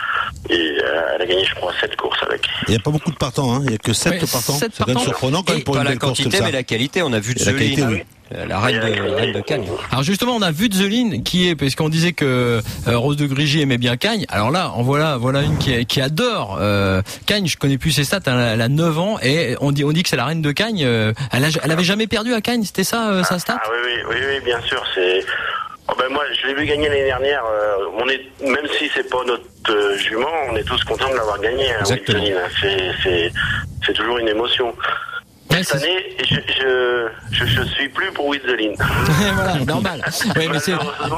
Et elle a gagné, je crois, sept courses avec. Il n'y a pas beaucoup de partants, hein. Il n'y a que sept ouais, partants. sept C'est quand même surprenant quand même pour pas une la belle course quantité, comme ça. mais la qualité. On a vu de La qualité, oui. La reine de, reine de Cagnes. Alors justement, on a vu Zeline qui est, parce qu'on disait que euh, Rose de Grugy aimait bien Cagnes. Alors là, en voilà, voilà une qui, qui adore euh, Cagnes. Je connais plus ses stats. Hein, elle a neuf ans et on dit, on dit que c'est la reine de Cagnes. Euh, elle, a, elle avait jamais perdu à Cagnes. C'était ça euh, sa stat? Ah oui, oui, oui, oui, bien sûr. C'est. Oh ben moi, je l'ai vu gagner l'année dernière. Euh, on est, même si c'est pas notre euh, jument, on est tous contents de l'avoir gagné. Hein, Exactement. Zeline. C'est, c'est, c'est toujours une émotion. Ouais, Cette année, je, je, je, je suis plus pour Witzeline. Voilà, normal. Ouais, mais c'est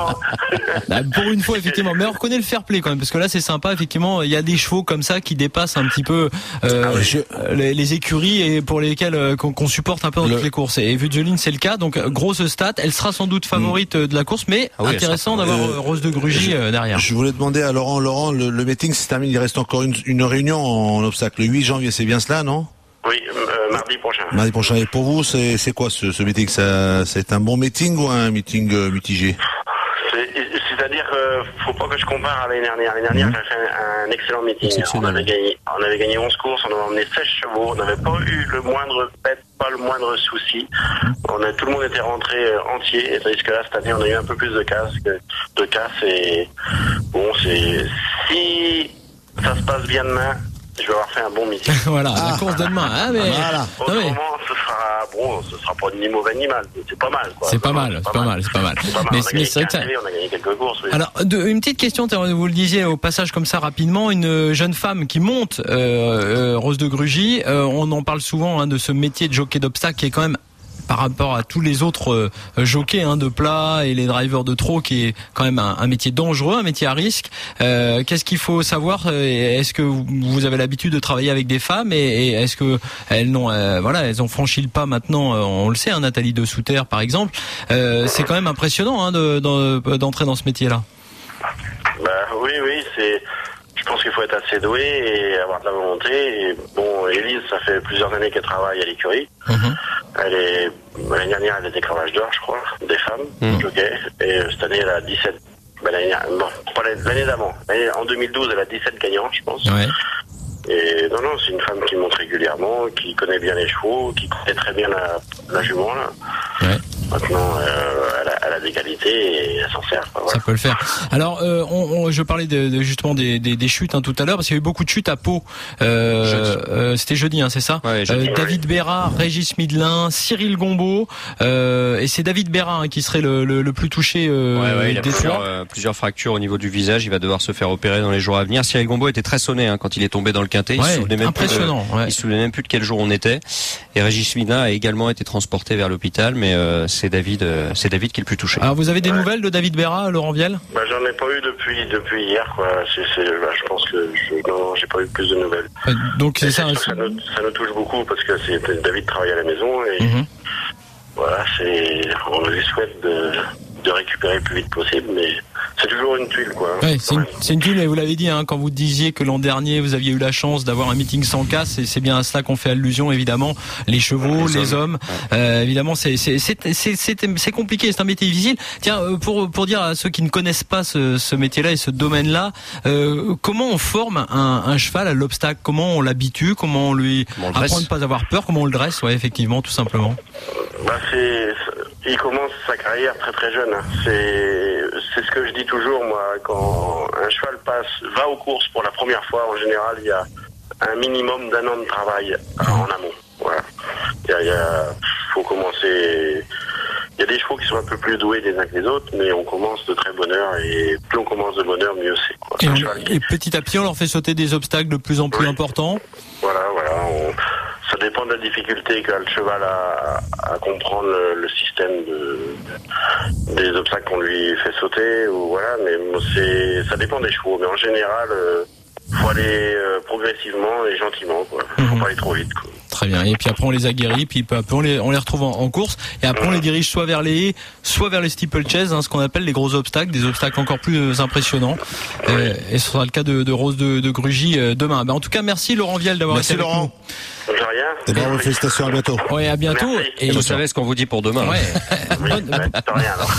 bah, pour une fois effectivement. Mais on reconnaît le fair play quand même, parce que là c'est sympa effectivement. Il y a des chevaux comme ça qui dépassent un petit peu euh, Ah ouais, je... les, les écuries et pour lesquelles euh, qu'on, qu'on supporte un peu dans le... toutes les courses. Et Witzeline c'est le cas. Donc grosse stat. Elle sera sans doute favorite mmh. de la course, mais ah oui, intéressant d'avoir euh, Rose de Grugy euh, derrière. Je voulais demander à Laurent, Laurent, le, le meeting se termine. Il reste encore une, une réunion en obstacle. Le huit janvier, c'est bien cela, non? Oui, euh, mardi prochain. Mardi prochain. Et pour vous, c'est, c'est quoi ce, ce meeting? Ça, c'est un bon meeting ou un meeting euh, mitigé? C'est, c'est-à-dire qu'il faut pas que je compare à l'année dernière. L'année dernière, mmh. j'ai fait un, un excellent meeting. On avait gagné, on avait gagné onze courses, on avait emmené seize chevaux, on n'avait pas eu le moindre pet, pas le moindre souci. On a, tout le monde était rentré entier, et tandis que là, cette année, on a eu un peu plus de casse, de casse et bon, c'est, si ça se passe bien demain, je vais avoir fait un bon meeting. Voilà, ah, la course de demain. Ah, mais... voilà. Autrement, mais... ce sera bon, ce sera pas ni mauvais ni mal. C'est pas mal, quoi. C'est pas mal, c'est pas mal, c'est pas mal. C'est pas mal. Mais, on, a mais c'est ça... on a gagné quelques courses. Oui. Alors, de, une petite question, vous le disiez au passage comme ça rapidement, une jeune femme qui monte, euh, euh, Rose de Grugy, euh, on en parle souvent hein, de ce métier de jockey d'obstacle qui est quand même par rapport à tous les autres euh, jockeys hein, de plat et les drivers de trot, qui est quand même un, un métier dangereux, un métier à risque. Euh, qu'est-ce qu'il faut savoir? Est-ce que vous avez l'habitude de travailler avec des femmes et, et est-ce que elles n'ont, euh, voilà, elles ont franchi le pas maintenant? On le sait, hein, Nathalie de Souter par exemple. Euh, c'est quand même impressionnant hein, de, de, d'entrer dans ce métier-là. Bah oui, oui, c'est. Je pense qu'il faut être assez doué et avoir de la volonté. Et bon, Élise, ça fait plusieurs années qu'elle travaille à l'écurie. Mmh. Elle est, l'année dernière, elle était cravache d'or, je crois, des femmes, mmh. jockey. Et cette année, elle a dix-sept, ben, l'année, bon, pas l'année d'avant. L'année, en deux mille douze, elle a dix-sept gagnants, je pense. Ouais. Et non, non, c'est une femme qui monte régulièrement, qui connaît bien les chevaux, qui connaît très bien la, la jument, là. Ouais. Maintenant, euh, elle, a, elle a des qualités et elle s'en sert. Voilà. Ça peut le faire. Alors, euh, on, on, je parlais de, de justement des, des, des chutes hein, tout à l'heure, parce qu'il y a eu beaucoup de chutes à Pau. Euh, euh, c'était jeudi, hein, c'est ça? Ouais, jeudi, euh, David ouais. Bérard, Régis Midlin, Cyril Gombeau, euh, et c'est David Bérard hein, qui serait le, le, le plus touché euh, ouais, ouais, il a des plusieurs, trois. Euh, plusieurs fractures au niveau du visage. Il va devoir se faire opérer dans les jours à venir. Cyril Gombeau était très sonné hein, quand il est tombé dans le quintet. Il ouais, se souvenait même impressionnant. Plus de, ouais. Il se souvenait même plus de quel jour on était. Et Régis Midlin a également été transporté vers l'hôpital, mais euh, c'est David. Euh, C'est David qui est le plus touché. Alors vous avez des ouais. nouvelles de David Bérard, Laurent Viel? Bah j'en ai pas eu depuis depuis hier quoi. C'est, c'est bah, je pense que je, non, j'ai pas eu plus de nouvelles. Euh, donc c'est ça. C'est, ça, nous, ça nous touche beaucoup parce que c'est David travaille à la maison et mm-hmm. voilà c'est on lui souhaite de de récupérer le plus vite possible, mais c'est toujours une tuile, quoi. Ouais, c'est une, c'est une tuile, et vous l'avez dit, hein, quand vous disiez que l'an dernier, vous aviez eu la chance d'avoir un meeting sans casse, et c'est bien à cela qu'on fait allusion, évidemment. Les chevaux, les, les hommes, ouais. euh, évidemment, c'est, c'est, c'est, c'est, c'est, c'est compliqué, c'est un métier difficile. Tiens, pour, pour dire à ceux qui ne connaissent pas ce, ce métier-là et ce domaine-là, euh, comment on forme un, un cheval à l'obstacle? Comment on l'habitue? Comment on lui comment on apprend à ne pas avoir peur? Comment on le dresse? Ouais, effectivement, tout simplement. Bah, c'est, il commence sa carrière très très jeune. C'est, c'est ce que je dis toujours, moi, quand un cheval passe, va aux courses pour la première fois, en général, il y a un minimum d'un an de travail en amont. Voilà. Il y a, il y a, faut commencer. Il y a des chevaux qui sont un peu plus doués des uns que les autres, mais on commence de très bonne heure, et plus on commence de bonne heure, mieux c'est, quoi. Et, un on, qui... et petit à petit, on leur fait sauter des obstacles de plus en plus oui. importants. Voilà, voilà. On... Ça dépend de la difficulté qu'a le cheval à, à comprendre le, le système de, des obstacles qu'on lui fait sauter, ou voilà, mais c'est, ça dépend des chevaux. Mais en général, euh, faut aller euh, progressivement et gentiment, quoi. Faut mm-hmm. pas aller trop vite, quoi. Très bien. Et puis après on les aguerrit, puis peu à peu on les, on les retrouve en, en course, et après on les dirige soit vers les haies, soit vers les steeplechase, hein, ce qu'on appelle les gros obstacles, des obstacles encore plus impressionnants. Euh, et ce sera le cas de, de Rose de, de Grugy euh, demain. Ben, en tout cas, merci Laurent Viel d'avoir merci été avec Laurent. nous. rien. Et bravo, félicitations, à bientôt. Ouais, à bientôt. Merci. Et Et vous savez ce qu'on vous dit pour demain. Ouais. Oui, Bonne- bah, de rien, alors.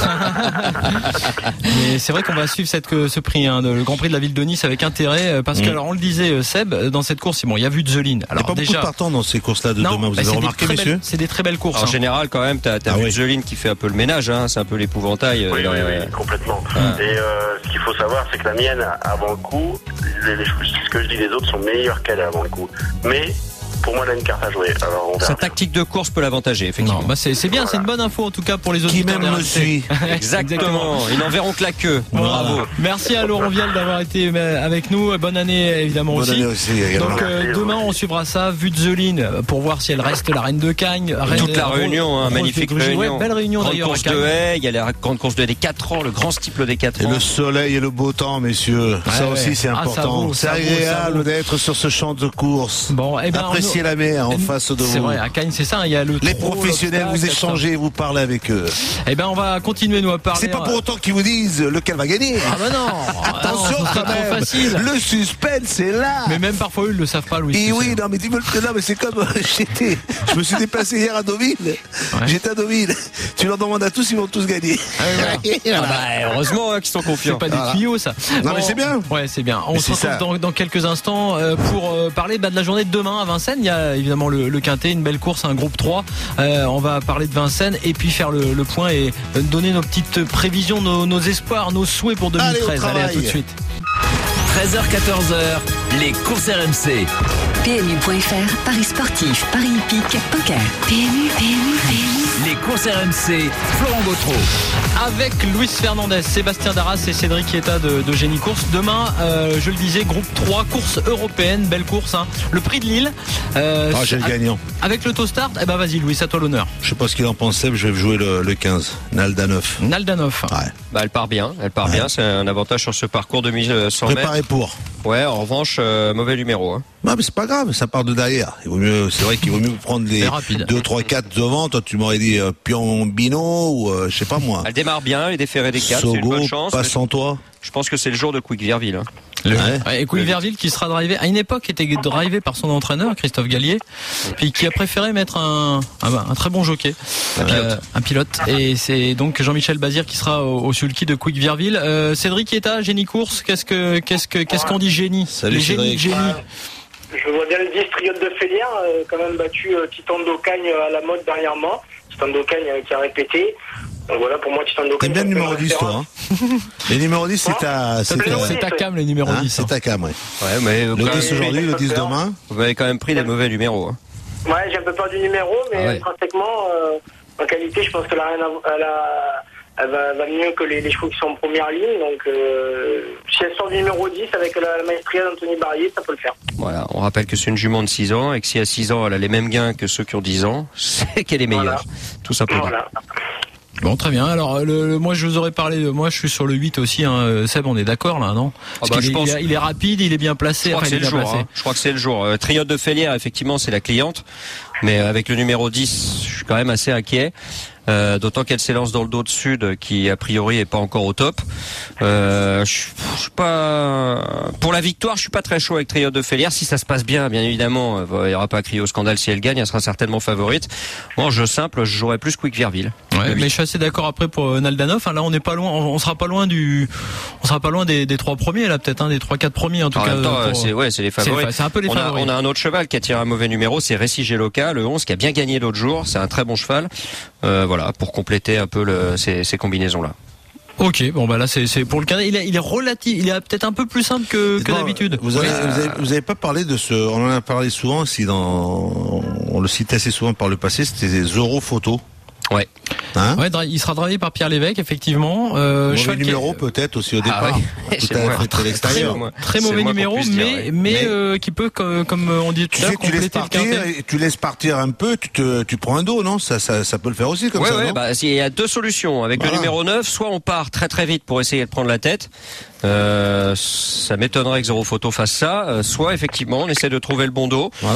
Mais c'est vrai qu'on va suivre cette, ce prix, hein, le Grand Prix de la ville de Nice avec intérêt, parce que, Mmh. alors, on le disait, euh, Seb, dans cette course, bon, il y a Vudzeline. Il n'y a Alors, pas déjà. beaucoup de partants dans ces courses-là de Non, demain. Vous bah, avez c'est des remarqué, très messieurs belles- C'est des très belles courses. En hein. général, quand même, t'as, t'as Ah oui. Vudzeline qui fait un peu le ménage, hein. C'est un peu l'épouvantail. euh, Oui, dans oui, les- oui, complètement. Ah. Et euh, ce qu'il faut savoir, c'est que la mienne, avant le coup, les, les, ce que je dis, les autres sont meilleurs qu'elle avant le coup. Mais pour moi, elle a une carte à jouer. Alors, on verra. Sa tactique de course peut l'avantager, effectivement. Non, bah c'est, c'est bien, c'est une bonne info en tout cas pour les autres. Qui même me suit. Exactement. Ils n'en verront que la queue. Bravo. Merci à Laurent Vial d'avoir été avec nous. Bonne année évidemment Bonne aussi. année aussi, également. Donc euh, Merci, demain oui. on suivra ça. Vudzeline pour voir si elle reste la reine de Cagnes. Reine- Toute la Rose- réunion, hein, Rose magnifique de Grugy. réunion. Ouais, belle réunion Grande d'ailleurs. course à de Cagnes. haie, il y a la grande course de haie des quatre ans, le grand steeple des quatre Et ans. le soleil et le beau temps, messieurs. ça ouais. aussi, c'est Ah, ça important. vaut, c'est ça vaut, ça agréable vaut. d'être sur ce champ de course. Bon, eh ben, Appréciez on- la mer en Eh, face de C'est vous. vrai, à Cagnes c'est ça. Il y a le Les trot, professionnels, vous l'obstacle, échangez, vous parlez avec eux. Eh ben on va continuer nous à parler. C'est pas pour autant qu'ils vous disent lequel va gagner. Ah bah non. Attention Ah non, ce serait quand trop même. facile. Le suspense est là. Mais même parfois eux ils le savent pas, Louis. Et tu oui, sais. non, mais dis-moi que là, mais c'est comme j'étais. Je me suis déplacé hier à Deauville. J'étais à Deauville. Tu leur demandes à tous, ils vont tous gagner. Ah oui, voilà. Ah bah, heureusement hein, qu'ils sont C'est confiants. pas des Voilà. tuyaux ça. Non, mais c'est bien. Ouais, c'est bien. On Mais se c'est retrouve ça. dans, dans quelques instants euh, pour euh, parler bah, de la journée de demain à Vincennes. Il y a évidemment le, le Quintet, une belle course, un groupe trois. Euh, on va parler de Vincennes et puis faire le, le point et euh, donner nos petites prévisions, nos, nos espoirs, nos souhaits pour deux mille treize. Allez, au Allez, à travail. tout de suite. treize heures quatorze heures, les courses R M C. P M U point F R, Paris sportif, Paris hippique, poker. P M U, P M U, P M U. Les courses R M C, Florent Gautreau. Avec Luis Fernandez, Sébastien Darras et Cédric Ieta de, de Génie Course. Demain, euh, je le disais, groupe trois, course européenne, belle course. Hein. Le prix de Lille. Euh, Ah, j'ai le avec- gagnant. Avec le Tostart, eh ben vas-y Louis, à toi l'honneur. Je sais pas ce qu'il en pensait, mais je vais jouer le, le quinze. Nalda neuf. Naldanov. Ouais. Bah, elle part bien, elle part Ouais. bien. C'est un avantage sur ce parcours de mille cent mètres. Préparé pour. Ouais, en revanche, euh, mauvais numéro. Hein. Non, mais c'est pas grave, ça part de derrière. Il vaut mieux, c'est vrai qu'il vaut mieux prendre les C'est rapide. deux, trois, quatre devant. Toi, tu m'aurais dit euh, Piombino ou euh, je sais pas moi. Elle démarre bien, les déférés des quatre, c'est une Sogo, bonne chance. passe sans toi. Je pense que c'est le jour de Quick Virville. Hein. Ouais. Ouais, et Quick Verville qui sera drivé à une époque était drivé par son entraîneur Christophe Gallier, puis qui a préféré mettre un un, un très bon jockey, Un pilote. Euh, un pilote. Et c'est donc Jean-Michel Bazir qui sera au, au sulky de Quick Verville. Euh, Cédric Ieta, Génie Course. Qu'est-ce que qu'est-ce que qu'est-ce qu'on dit génie? Salut, Les génies, Cédric. génie. Je vois bien le dix Triote de Félière, euh, quand même battu euh, Titan d'Ocagne à la mode dernièrement. Titan d'Ocagne euh, qui a répété. Donc voilà, pour moi, Titan d'Ocagne. T'aimes bien le ça fait numéro une dix, toi, référence. hein. Les numéros dix, c'est ta, Ça, c'est C'est ta, c'est ta cam les numéros hein, dix. c'est hein. ta cam, ouais. Ouais, mais vous, Le quand dix même- aujourd'hui, le dix demain. vous avez quand même pris des mauvais numéros. Hein. Ouais, j'ai un peu peur du numéro, mais Ah ouais. intrinsèquement, euh, en qualité, je pense que la reine, elle, a, elle va, va mieux que les, les chevaux qui sont en première ligne. Donc, euh, si elle sort du numéro dix avec la, la maestria d'Anthony Barrier, ça peut le faire. Voilà, on rappelle que c'est une jument de six ans et que si à six ans elle a les mêmes gains que ceux qui ont dix ans, c'est qu'elle est meilleure. Voilà. Tout simplement. Voilà. Bon, très bien. Alors, le, le- moi, je vous aurais parlé. Moi, je suis sur le huit aussi. Hein. Seb, on est d'accord là, non? Parce bah, qu'il je est, pense- il, est, il est rapide, il est bien placé. Je crois Enfin, que c'est il est le bien jour. placé. Hein. Je crois que c'est le jour. Euh, Triote de Félière, effectivement, c'est la cliente. Mais avec le numéro dix, je suis quand même assez inquiet. Euh, d'autant qu'elle s'élance dans le dos de Sud, qui a priori est pas encore au top. Euh, je, je suis pas pour la victoire, je suis pas très chaud avec Triote de Félière. Si ça se passe bien, bien évidemment, euh, il y aura pas à crier au scandale si elle gagne, elle sera certainement favorite. Bon, jeu simple, je jouerais plus Quick Virville. Ouais, Le mais huit. je suis assez d'accord après pour euh, Naldanov. Hein, là, on n'est pas loin. On, on sera pas loin du. On sera pas loin des, des trois premiers là, peut-être, hein, des trois quatre premiers en tout En cas. même temps, pour- c'est ouais, c'est les favoris. c'est un peu les on, a, favoris. on a un autre cheval qui a tiré un mauvais numéro, c'est Récit Geloca, le onze, qui a bien gagné l'autre jour. C'est un très bon cheval. Euh, voilà, pour compléter un peu le, ces, ces combinaisons-là. Ok, bon bah là c'est c'est pour le Canada. Il est, il est relatif, il est peut-être un peu plus simple que, que Dites-moi, d'habitude. Vous avez, Oui. vous, avez, vous avez pas parlé de ce, on en a parlé souvent, si dans, on le citait assez souvent par le passé, c'était des Europhotos. Ouais. Hein? Ouais, dra- il sera drivé par Pierre Lévesque effectivement. Euh, Mauvais cheval qui est- numéro peut-être aussi au départ. Ah ouais. Tout C'est à le moins- fait à Très, l'extérieur. moi. très C'est mauvais le moins qu'on numéro, puisse dire, mais ouais. mais, Mais- euh, qui peut comme, comme on dit tout Tu à sais l'heure que tu laisses compléter le partir, quintet. et tu laisses partir un peu, tu te, tu prends un dos, non? Ça, ça, ça peut le faire aussi comme ouais, ça, ouais, non? bah, il y a deux solutions. Avec Voilà. le numéro neuf, soit on part très très vite pour essayer de prendre la tête. Euh, ça m'étonnerait que Zéro Photo fasse ça. Euh, soit effectivement, on essaie de trouver le bon dos. Voilà.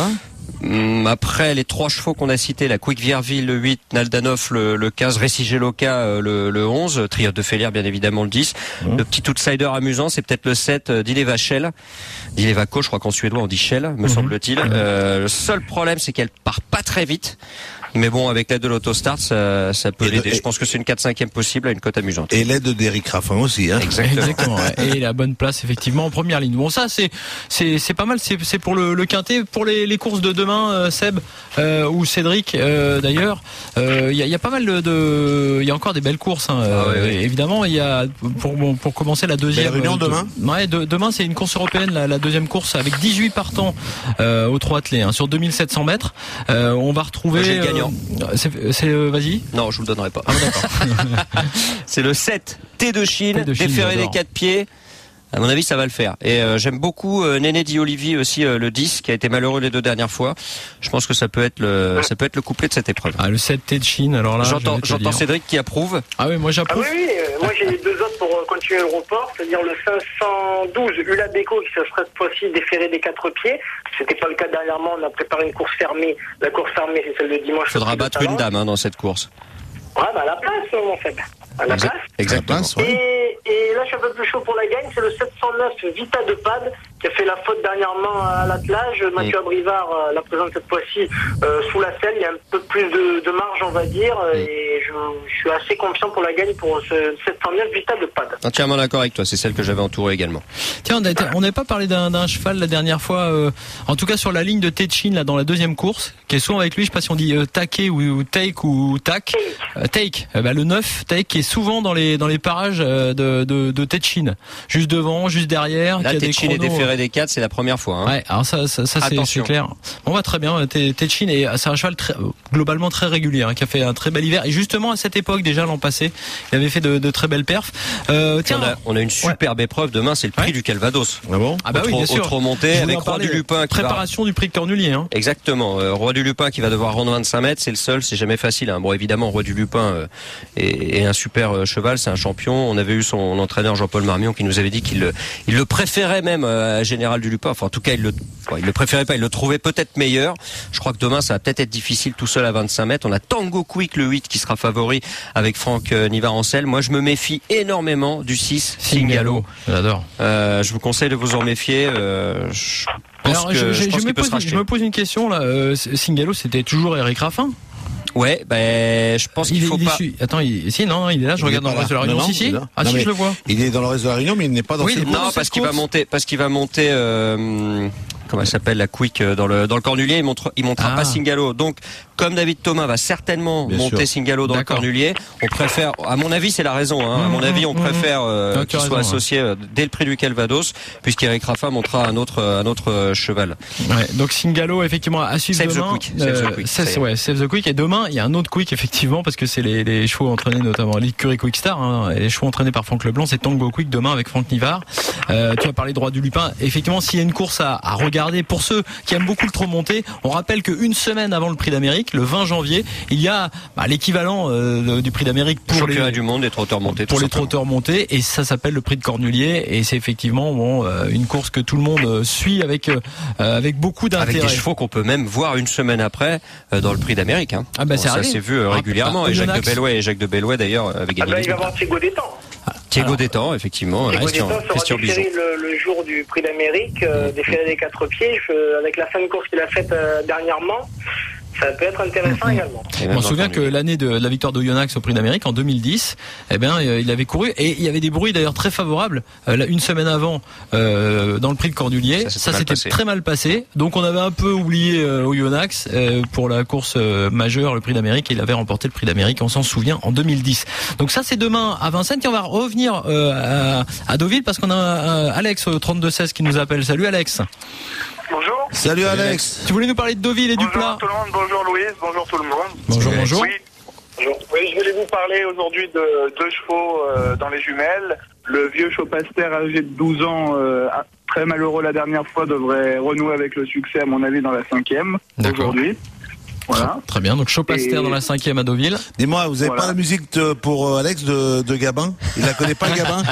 Après les trois chevaux qu'on a cités, la Quick Vierville le huit, Naldanov le, le quinze, Recigeloca le, le onze, Triomphe de Félière bien évidemment le dix. Mmh. Le petit outsider amusant, c'est peut-être le sept d'Ileva Shell. D'Ileva Co, je crois qu'en suédois on dit Shell, me mmh. semble-t-il. Euh, le seul problème, c'est qu'elle part pas très vite. Mais bon, avec l'aide de l'autostart, ça, ça peut l'aider. Je pense que c'est une quatre cinquième possible à une cote amusante. Et l'aide d'Eric Raffin aussi, hein. Exactement. Exactement ouais. Et la bonne place, effectivement, en première ligne. Bon, ça, c'est, c'est, c'est pas mal. C'est, c'est pour le, le quintet. Pour les, les courses de demain, euh, Seb, euh, ou Cédric, euh, d'ailleurs, il euh, y, a, y a pas mal de, il y a encore des belles courses, hein, ah, ouais, ouais. Évidemment, il y a, pour, bon, pour commencer la deuxième. Belle réunion de, demain? Ouais, de, demain, c'est une course européenne, la, la deuxième course, avec dix-huit partants, euh, au trois attelés, hein, sur deux mille sept cents mètres. Euh, on va retrouver. Moi, j'ai le gagnant. Euh, c'est, c'est euh, vas-y. Non, je vous le donnerai pas. Ah, d'accord. C'est le sept T de Chine, T de Chine déféré des quatre pieds. À mon avis, ça va le faire. Et euh, j'aime beaucoup euh, Néné Di Olivi aussi, euh, le dix, qui a été malheureux les deux dernières fois. Je pense que ça peut être le, ça peut être le couplet de cette épreuve. Ah, le sept T de Chine. Alors là, j'entends, j'entends Cédric qui approuve. Ah oui, moi j'approuve. Ah oui, oui. Euh, moi j'ai les deux autres pour euh, continuer le report, c'est-à-dire le cinq cent douze Ulabeco qui se serait cette fois-ci déféré des quatre pieds. C'était pas le cas dernièrement. On a préparé une course fermée. La course fermée, c'est celle de dimanche. Faudra battre une dame hein, dans cette course. Ouais, bah à la place, mon fait. À la exact, place. Exactement. Et, et là, je suis un peu plus chaud pour la gagne. C'est le sept cent neuf Vita de Pad qui a fait la faute dernièrement à l'attelage. Mathieu mmh. Abrivard euh, la présente cette fois-ci euh, sous la selle. Il y a un peu plus de, de marge, on va dire. Mmh. Et je, je suis assez confiant pour la gagne pour ce sept cent neuf Vita de Pad. Entièrement d'accord avec toi. C'est celle que j'avais entourée également. Tiens, on n'avait pas parlé d'un, d'un cheval la dernière fois. Euh, en tout cas, sur la ligne de Tétchin, là, dans la deuxième course, qui est souvent avec lui. Je sais pas si on dit euh, Take ou, ou Take ou Tac. Euh, take. Euh, bah, le neuf, Take, qui est souvent dans les dans les parages de de, de Tétchin, juste devant, juste derrière. Là, Tétchin est déféré des quatre, c'est la première fois. Hein. Ouais, alors ça, ça, ça c'est, c'est clair. On va très bien. Tétchin et c'est un cheval très, globalement très régulier, hein, qui a fait un très bel hiver. Et justement à cette époque, déjà l'an passé, il avait fait de, de très belles perfs. Euh, tiens, on a, on a une superbe ouais. épreuve demain, c'est le prix ouais. du Calvados. Ah bon? Ah bah oui, bien sûr. Autre montée avec Roi du Lupin. Préparation va... du prix de Cornulier. Hein. Exactement. Euh, Roi du Lupin qui va devoir rendre vingt-cinq mètres, c'est le seul, c'est jamais facile. Hein. Bon, évidemment, Roi du Lupin euh, est, est un super euh, cheval, c'est un champion. On avait eu son entraîneur Jean-Paul Marmion qui nous avait dit qu'il le, il le préférait même euh, à Général du Lupin. Enfin, en tout cas, il le, quoi, il le préférait pas, il le trouvait peut-être meilleur. Je crois que demain, ça va peut-être être difficile tout seul à vingt-cinq mètres. On a Tango Quick le huit qui sera favori avec Franck euh, Nivard-Ancel. Moi, je me méfie énormément du six Singalo. J'adore. Euh, je vous conseille de vous en méfier. Euh, je Alors, que, je, je, je, je, me pose, je me pose une question là. Euh, Singalo, c'était toujours Eric Raffin? Ouais, ben, je pense qu'il il, faut il pas. Est, attends, il, si, non, il est là, je il regarde dans le reste de la Réunion. Non, si, si. Ah, non, si, je le vois. Il est dans le reste de la Réunion, mais il n'est pas dans oui, cette non, course. parce qu'il va monter, parce qu'il va monter, euh, comment elle s'appelle, la Quick, dans le, dans le Cornulier, il montre, il montera ah. pas Singalo. Donc, comme David Thomas va certainement Bien monter sûr. Singalo dans D'accord. le Cornulier, on préfère, à mon avis, c'est la raison, hein. Mmh, à mon avis, on mmh, préfère, euh, non, qu'il soit raison, associé ouais. dès le prix du Calvados, puisqu'Eric Raffin montera un autre, un autre cheval. Ouais, donc Singalo, effectivement, à suivre Save demain. The quick. Save euh, the quick. Save, ouais, Save the Quick. Et demain, il y a un autre Quick, effectivement, parce que c'est les, les chevaux entraînés, notamment l'écurie Quickstar, hein, et les chevaux entraînés par Franck Leblanc, c'est Tango Quick demain avec Franck Nivard. Euh, tu as parlé de Roi du Lupin. Effectivement, s'il y a une course à, à regarder, pour ceux qui aiment beaucoup le trop monté, on rappelle qu'une semaine avant le Prix d'Amérique, le vingt janvier, il y a bah, l'équivalent euh, du Prix d'Amérique pour les du monde des trotteurs montés. Pour les trotteurs montés, et ça s'appelle le Prix de Cornulier, et c'est effectivement bon euh, une course que tout le monde suit avec euh, avec beaucoup d'intérêt. Avec des chevaux qu'on peut même voir une semaine après euh, dans le Prix d'Amérique. Hein. Ah bah bon, c'est ça s'est vu euh, régulièrement. Ah, et Jacques de Bellouet, et Jacques de Bellouet d'ailleurs avait gagné. Ah bah, il va y avoir Thiago Détang. Thiago Détang, effectivement. Thiago Détang sera déféré le, le jour du Prix d'Amérique, euh, déféré des quatre pieds, je, avec la fin de course qu'il a faite euh, dernièrement. Ça peut être intéressant mmh. également. Je m'en souviens que l'année de la victoire d'Oyonnax au Prix d'Amérique en deux mille dix, eh ben il avait couru et il y avait des bruits d'ailleurs très favorables euh, une semaine avant euh, dans le Prix de Cornulier. Ça, ça s'était passé. Très mal passé. Donc on avait un peu oublié euh, Oyonnax euh, pour la course euh, majeure, le Prix d'Amérique. Et il avait remporté le Prix d'Amérique, on s'en souvient, en deux mille dix. Donc ça c'est demain à Vincennes. Et on va revenir euh, à, à Deauville parce qu'on a euh, Alex au trente-deux seize qui nous appelle. Salut Alex. Bonjour. Salut Alex. Tu voulais nous parler de Deauville et bonjour du plat. Bonjour tout le monde, bonjour Louise, bonjour tout le monde. Bonjour, bonjour. Oui, bonjour. Oui, je voulais vous parler aujourd'hui de deux chevaux euh, dans les jumelles. Le vieux Chopaster âgé de douze ans, euh, très malheureux la dernière fois, devrait renouer avec le succès à mon avis dans la cinquième aujourd'hui. Voilà. Très bien, donc Chopaster et... dans la cinquième à Deauville. Dis-moi, vous avez voilà. pas la musique de, pour euh, Alex de, de Gabin? Il la connaît pas le Gabin?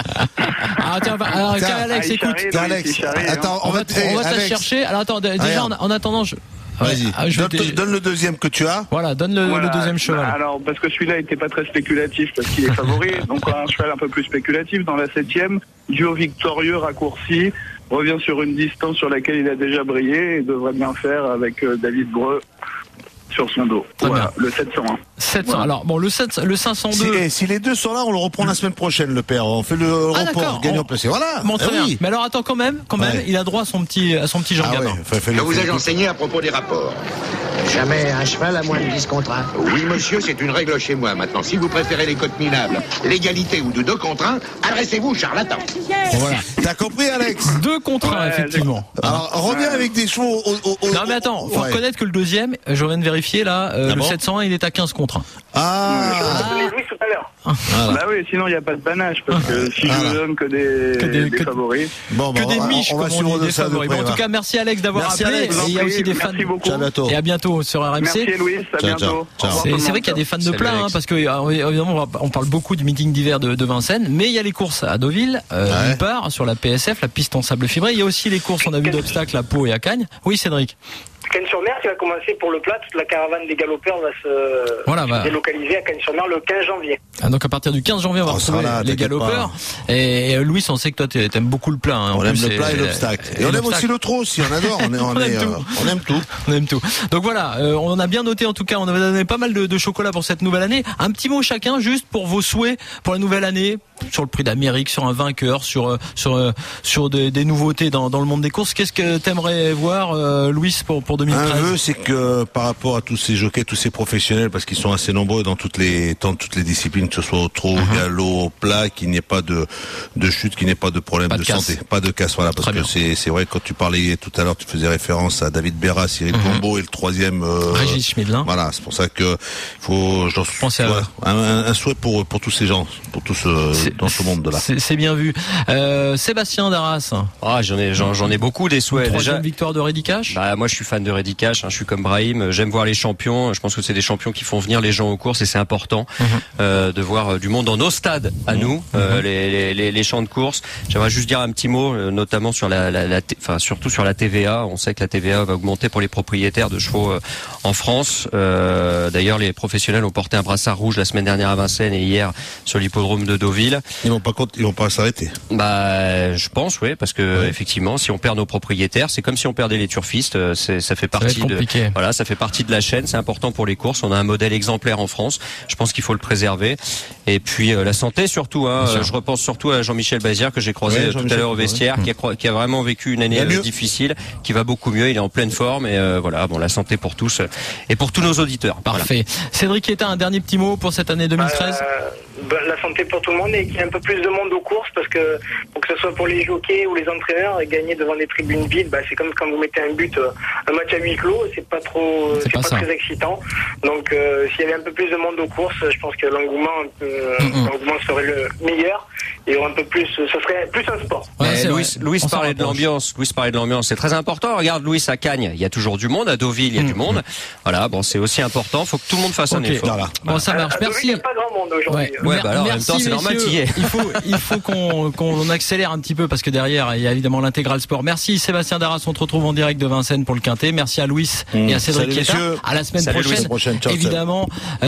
Ah tiens, bah, alors, tiens, Alex, ah, écoute. Charrie, Alex, charrie, attends, on, on va, va, on va te la chercher. Alors attends, déjà ah, en, en attendant, je... Vas-y, Ah, je donne, vais te- donne le deuxième que tu as. Voilà, donne le, Voilà. le deuxième cheval. Bah, alors, parce que celui-là était pas très spéculatif, parce qu'il est favori. Donc, un cheval un peu plus spéculatif. Dans la septième, duo victorieux raccourci, revient sur une distance sur laquelle il a déjà brillé et devrait bien faire avec euh, David Breu sur son dos. Très Voilà, bien. le sept cent un. sept cents. Voilà. Alors, bon, le, sept, le cinq cent deux. Si, eh, si les deux sont là, on le reprend la semaine prochaine, le père. On fait le Ah, report, d'accord. gagnant On- placé. Voilà. Bon, très Eh bien. oui. Mais alors, attends, quand même, quand même, Ouais. il a droit à son petit, à son petit Jean Ah ouais, Gabin. fait- fait- Que vous fait- ai enseigné à propos des rapports. Jamais un cheval à moins de dix contre un. Oui, monsieur, c'est une règle chez moi. Maintenant, si vous préférez les cotes minables, l'égalité ou du deux contre un, adressez-vous au charlatan. Bon, voilà. T'as compris, Alex? Deux contre un, Ouais, effectivement. Alors, reviens avec des chevaux au, au- au- Non, mais attends, faut Ouais. reconnaître que le deuxième, je viens de vérifier là, euh, Ah le bon sept cent un, il est à quinze contre un. Ah, Je vais donner Louis tout à l'heure. voilà. Bah oui, sinon il n'y a pas de panache, parce que si Voilà. je ne donne que des, Que des- des que- favoris. Bon, Que bah, des on- miches, on va comme on suivre dit, de des ça de favoris. Bon, près, en tout va. cas, merci Alex d'avoir Merci, appelé. Alex. Et il y a aussi des fans. Merci beaucoup. Ciao, à bientôt. Et à bientôt sur R M C. Merci Louis, à Ciao, bientôt. ciao. Au revoir C'est tout le c'est monde. vrai qu'il y a des fans de Salut, plein, hein, Alex. parce que euh, évidemment on, va- on parle beaucoup du meeting d'hiver de, de Vincennes, mais il y a les courses à Deauville, euh, Ouais. d'une part sur la P S F, la piste en sable fibré. Il y a aussi les courses, on a vu d'obstacles à Pau et à Cagnes. Oui, Cédric. Cagnes-sur-Mer qui va commencer pour le plat. Toute la caravane des galopeurs va se Voilà, va- délocaliser à Cagnes-sur-Mer le quinze janvier. Ah, donc à partir du quinze janvier, on va Oh, ça retrouver va, les t'inquiète galopeurs. Et, et Louis, on sait que toi t'es- t'aimes beaucoup le plat. Hein. En On aime plus, le plat c'est- et l'obstacle. Et, et on aime l'obstacle. aussi le trot aussi, on adore. On, est, on, On aime est, tout. euh, on aime tout. On aime tout. Donc voilà, euh, on a bien noté en tout cas, on avait donné pas mal de, de chocolat pour cette nouvelle année. Un petit mot chacun, juste pour vos souhaits pour la nouvelle année, sur le prix d'Amérique, sur un vainqueur, sur euh, sur euh, sur des, des nouveautés dans, dans le monde des courses. Qu'est-ce que t'aimerais voir, euh, Louis, pour pour deux mille Un treize? vœu, c'est que par rapport à tous ces jockeys, tous ces professionnels, parce qu'ils sont assez nombreux dans toutes les dans toutes les disciplines, que ce soit au trot, au galop, au plat, qu'il n'y ait pas de de chute, qu'il n'y ait pas de problème Pas de de, casse. santé, pas de casse. Voilà, parce Très que bien. c'est c'est vrai, quand tu parlais tout à l'heure, tu faisais référence à David Berra, Cyril Combeau et le troisième. Euh, Régis Schmidlin. Voilà, c'est pour ça que faut j'en Pensez à voilà, eux. un, un- un souhait pour pour tous ces gens, pour tous euh, C'est- dans ce monde là. C'est c'est bien vu. Euh, Sébastien Darras, Ah, j'en ai, j'en, j'en ai beaucoup des souhaits. troisième Déjà, victoire de Reddy Cash. bah, moi, je suis fan de Reddy Cash, hein, je suis comme Brahim, j'aime voir les champions. Je pense que c'est des champions qui font venir les gens aux courses et c'est important euh, de voir euh, du monde dans nos stades à nous, euh, les, les, les, les champs de course. J'aimerais juste dire un petit mot, euh, notamment sur la, la, la T- enfin surtout sur la T V A. On sait que la T V A va augmenter pour les propriétaires de chevaux euh, en France. Euh, d'ailleurs, les professionnels ont porté un brassard rouge la semaine dernière à Vincennes et hier sur l'hippodrome de Deauville. Ils vont pas compte- ils vont pas s'arrêter. Bah, je pense, oui, parce que Ouais. effectivement, si on perd nos propriétaires, c'est comme si on perdait les turfistes. euh, C'est, ça fait va partie être de, compliqué. voilà, ça fait partie de la chaîne. C'est important pour les courses. On a un modèle exemplaire en France. Je pense qu'il faut le préserver. Et puis euh, la santé surtout. Hein, Bien sûr. Euh, je repense surtout à Jean-Michel Bazière que j'ai croisé Ouais, euh, tout Jean-Michel, à l'heure au ouais. vestiaire, qui a, cro- qui a vraiment vécu une année Il va euh, mieux. difficile, qui va beaucoup mieux. Il est en pleine forme et euh, voilà. Bon, la santé pour tous euh, et pour tous nos auditeurs. Voilà. Parfait. Cédric Hétin, un dernier petit mot pour cette année deux mille treize. Euh, bah, la santé pour tout le monde et qu'il y ait un peu plus de monde aux courses parce que pour que ce soit pour les jockeys ou les entraîneurs et gagner devant des tribunes vides, bah, c'est comme quand vous mettez un but, euh, un match à huis clos, c'est pas trop, C'est c'est pas pas, ça. très excitant. Donc euh, s'il y avait un peu plus de monde aux courses, je pense que l'engouement, euh, Mm-mm. l'engouement serait le meilleur et un peu plus, ce serait plus un sport. Ouais, Eh, c'est Louis, vrai. Louis On s'en parlait de rapproche. l'ambiance. Louis parlait de l'ambiance. C'est très important. Regarde Louis à Cagnes. Il y a toujours du monde. À Deauville, il y a du monde. Voilà. Bon, c'est aussi important. Faut que tout le monde fasse un Ok. effort. Voilà. Bon, ça marche. À Deauville, il Merci. n'y a pas grand monde aujourd'hui. Ouais, Ouais, Mer- bah alors, en même merci, temps, c'est normal, messieurs. t'y es. Il faut, il faut qu'on, qu'on accélère un petit peu parce que derrière, il y a évidemment l'intégral sport. Merci Sébastien Darras. On te retrouve en direct de Vincennes pour le Quintet. Merci à Louis et à Cédric Salut, Hétin. messieurs. À la semaine Salut, Louis. prochaine. Prochaine. Ciao, ciao. Évidemment.